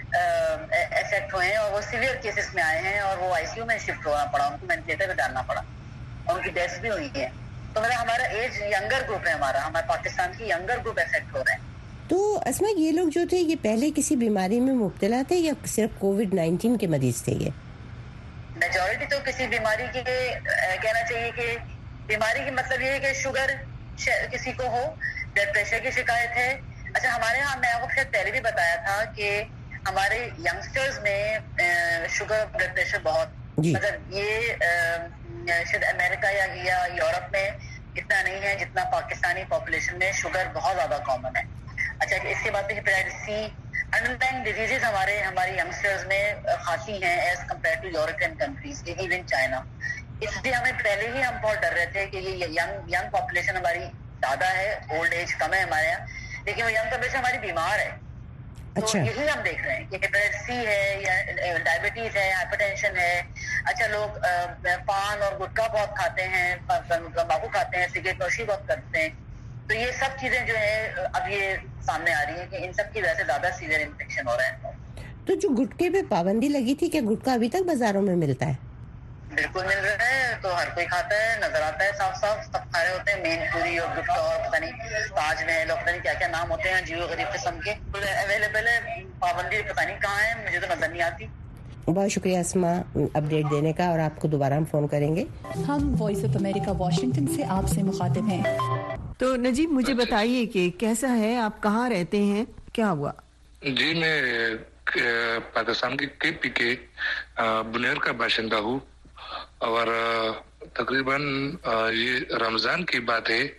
افیکٹ ہوئے ہیں اور وہ سیویئر کیسز میں آئے ہیں اور وہ آئی سی یو میں شفٹ ہونا پڑا, ان کو وینٹیلیٹر پہ ڈالنا پڑا اور ان کی ڈیتھ بھی ہوئی ہے. تو ہمارا ایج ینگر گروپ ہے, ہمارا پاکستان کی ینگر گروپ افیکٹ ہو رہے ہیں. تو اسما یہ لوگ جو تھے یہ پہلے کسی بیماری میں مبتلا تھے یا صرف کووڈ-19 کے مریض تھے؟ یہ میجورٹی تو کسی بیماری کی, کہنا چاہیے کہ بیماری کی مطلب یہ ہے کہ شوگر کسی کو ہو, بلڈ پریشر کی شکایت ہے. اچھا ہمارے یہاں میں آپ کو شاید پہلے بھی بتایا تھا کہ ہمارے ینگسٹرز میں شوگر بلڈ پریشر بہت, مطلب یہ شاید امریکہ یا یورپ میں اتنا نہیں ہے جتنا پاکستانی پاپولیشن میں شوگر بہت زیادہ کامن ہے. اچھا اس کے بعد ہیپیٹائٹس سی, انڈرلائنگ ڈیزیزز ہماری ینگسٹرز میں خاصی ہیں as compared to European countries, even China. اس لیے ہمیں پہلے ہی ہم بہت ڈر رہے تھے کہ یہ ینگ پاپولیشن ہماری زیادہ ہے, اولڈ ایج کم ہے ہمارے یہاں, لیکن وہ ینگ پاپولیشن ہماری بیمار ہے. تو یہی ہم دیکھ رہے ہیں کہ ہیپیٹائٹس سی ہے یا ڈائبٹیز ہے, ہائپر ٹینشن ہے. اچھا لوگ پان اور گٹکا بہت کھاتے ہیں, تمباکو کھاتے ہیں, سگریٹ نوشی بہت کرتے ہیں. تو یہ سب چیزیں جو ہے اب یہ سامنے آ رہی ہیں کہ ان سب کی وجہ سے زیادہ سیویئر انفیکشن ہو رہا ہے. تو جو گٹکے پہ پابندی لگی تھی, کیا گٹکا ابھی تک بازاروں میں ملتا ہے؟ بالکل مل رہا ہے, تو ہر کوئی کھاتا ہے, نظر آتا ہے صاف صاف, سب کھا رہے ہوتے ہیں. مین پوری اور گٹکا اور پتہ نہیں تاج محل اور پتہ نہیں کیا کیا نام ہوتے ہیں عجیب و غریب قسم کے اویلیبل ہے. پابندی پتہ نہیں کہاں ہے, مجھے تو نظر نہیں آتی. بہت شکریہ اسما اپڈیٹ دینے کا, اور آپ کو دوبارہ ہم فون کریں گے. ہم وائس آف امریکہ واشنگٹن سے آپ سے مخاطب ہیں. تو نجیب مجھے بتائیے کہ کیسا ہے, آپ کہاں رہتے ہیں, کیا ہوا؟ جی میں پاکستان کی کے پی کے بنیر کا باشندہ ہوں, اور تقریباً یہ رمضان کی بات ہے.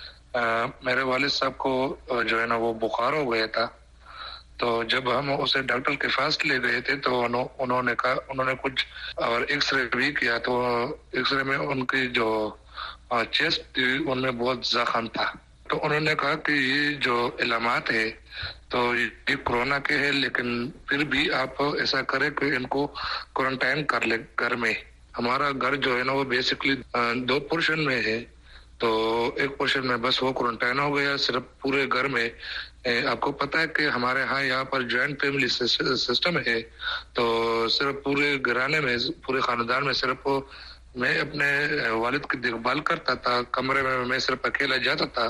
میرے والد صاحب کو جو ہے نا وہ بخار ہو گیا تھا. تو جب ہم اسے ڈاکٹر کے پاس لے گئے تھے تو انہوں نے کچھ اور ایکس رے بھی کیا, تو ایکس رے میں ان کی جو چیسٹ تھی ان میں بہت زخم تھا. تو انہوں نے کہا کہ یہ جو علامات ہے تو یہ کورونا کے ہے, لیکن پھر بھی آپ ایسا کریں کہ ان کو کوارنٹائن کر لیں گھر میں. ہمارا گھر جو ہے نا وہ بیسکلی 2 پورشن میں ہے, تو ایک پورشن میں بس وہ کوارنٹائن ہو گیا. صرف پورے گھر میں آپ کو پتہ ہے کہ ہمارے ہاں یہاں پر جوائنٹ فیملی سسٹم ہے, تو صرف پورے گھرانے میں, پورے خاندان میں صرف میں اپنے والد کی دیکھ بھال کرتا تھا. کمرے میں صرف اکیلا جاتا تھا.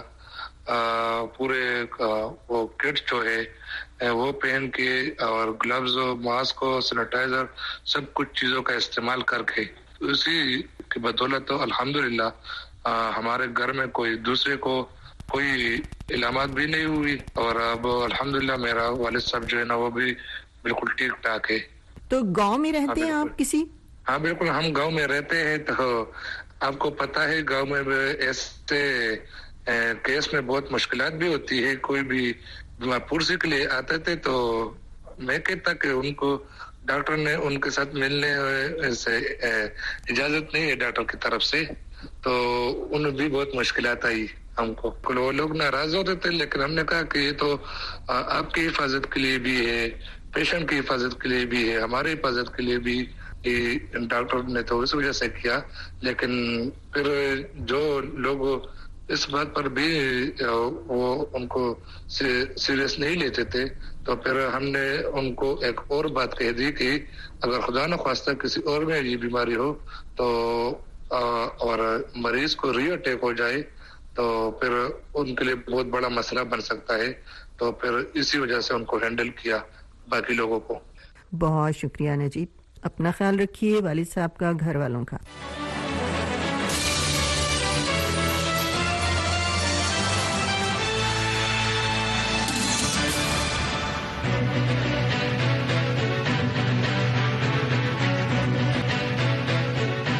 پورے وہ کٹس جو ہے وہ پہن کے اور گلوز, ماسک, سینیٹائزر, سب کچھ چیزوں کا استعمال کر کے, اسی کی بدولت تو الحمدللہ ہمارے گھر میں کوئی دوسرے کو کوئی علامات بھی نہیں ہوئی. اور اب الحمدللہ میرا والد صاحب جو ہے نا وہ بھی بالکل ٹھیک ٹھاک ہے. تو گاؤں میں رہتے ہیں آپ کسی؟ ہاں بالکل, ہم گاؤں میں رہتے ہیں. تو آپ کو پتہ ہے گاؤں میں ایسے کیس میں بہت مشکلات بھی ہوتی ہے. کوئی بھی پرسی کے لیے آتے تھے تو میں کہتا کہ ان کو ڈاکٹر نے ان کے ساتھ ملنے سے اجازت نہیں ہے ڈاکٹر کی طرف سے, تو ان بھی بہت مشکلات آئی ہم کو. وہ لوگ ناراض ہوتے تھے, لیکن ہم نے کہا کہ یہ تو آپ کی حفاظت کے لیے بھی ہے, پیشنٹ کی حفاظت کے لیے بھی ہے, ہماری حفاظت کے لیے بھی. ڈاکٹر نے تو اس وجہ سے کیا, لیکن پھر جو لوگ اس بات پر بھی وہ ان کو سیریس نہیں لیتے تھے, تو پھر ہم نے ان کو ایک اور بات کہہ دی کہ اگر خدا نخواستہ کسی اور میں یہ بیماری ہو تو اور مریض کو ری اٹیک ہو جائے تو پھر ان کے لیے بہت بڑا مسئلہ بن سکتا ہے. تو پھر اسی وجہ سے ان کو ہینڈل کیا باقی لوگوں کو. بہت شکریہ نجیب, اپنا خیال رکھیے, والد صاحب کا, گھر والوں کا.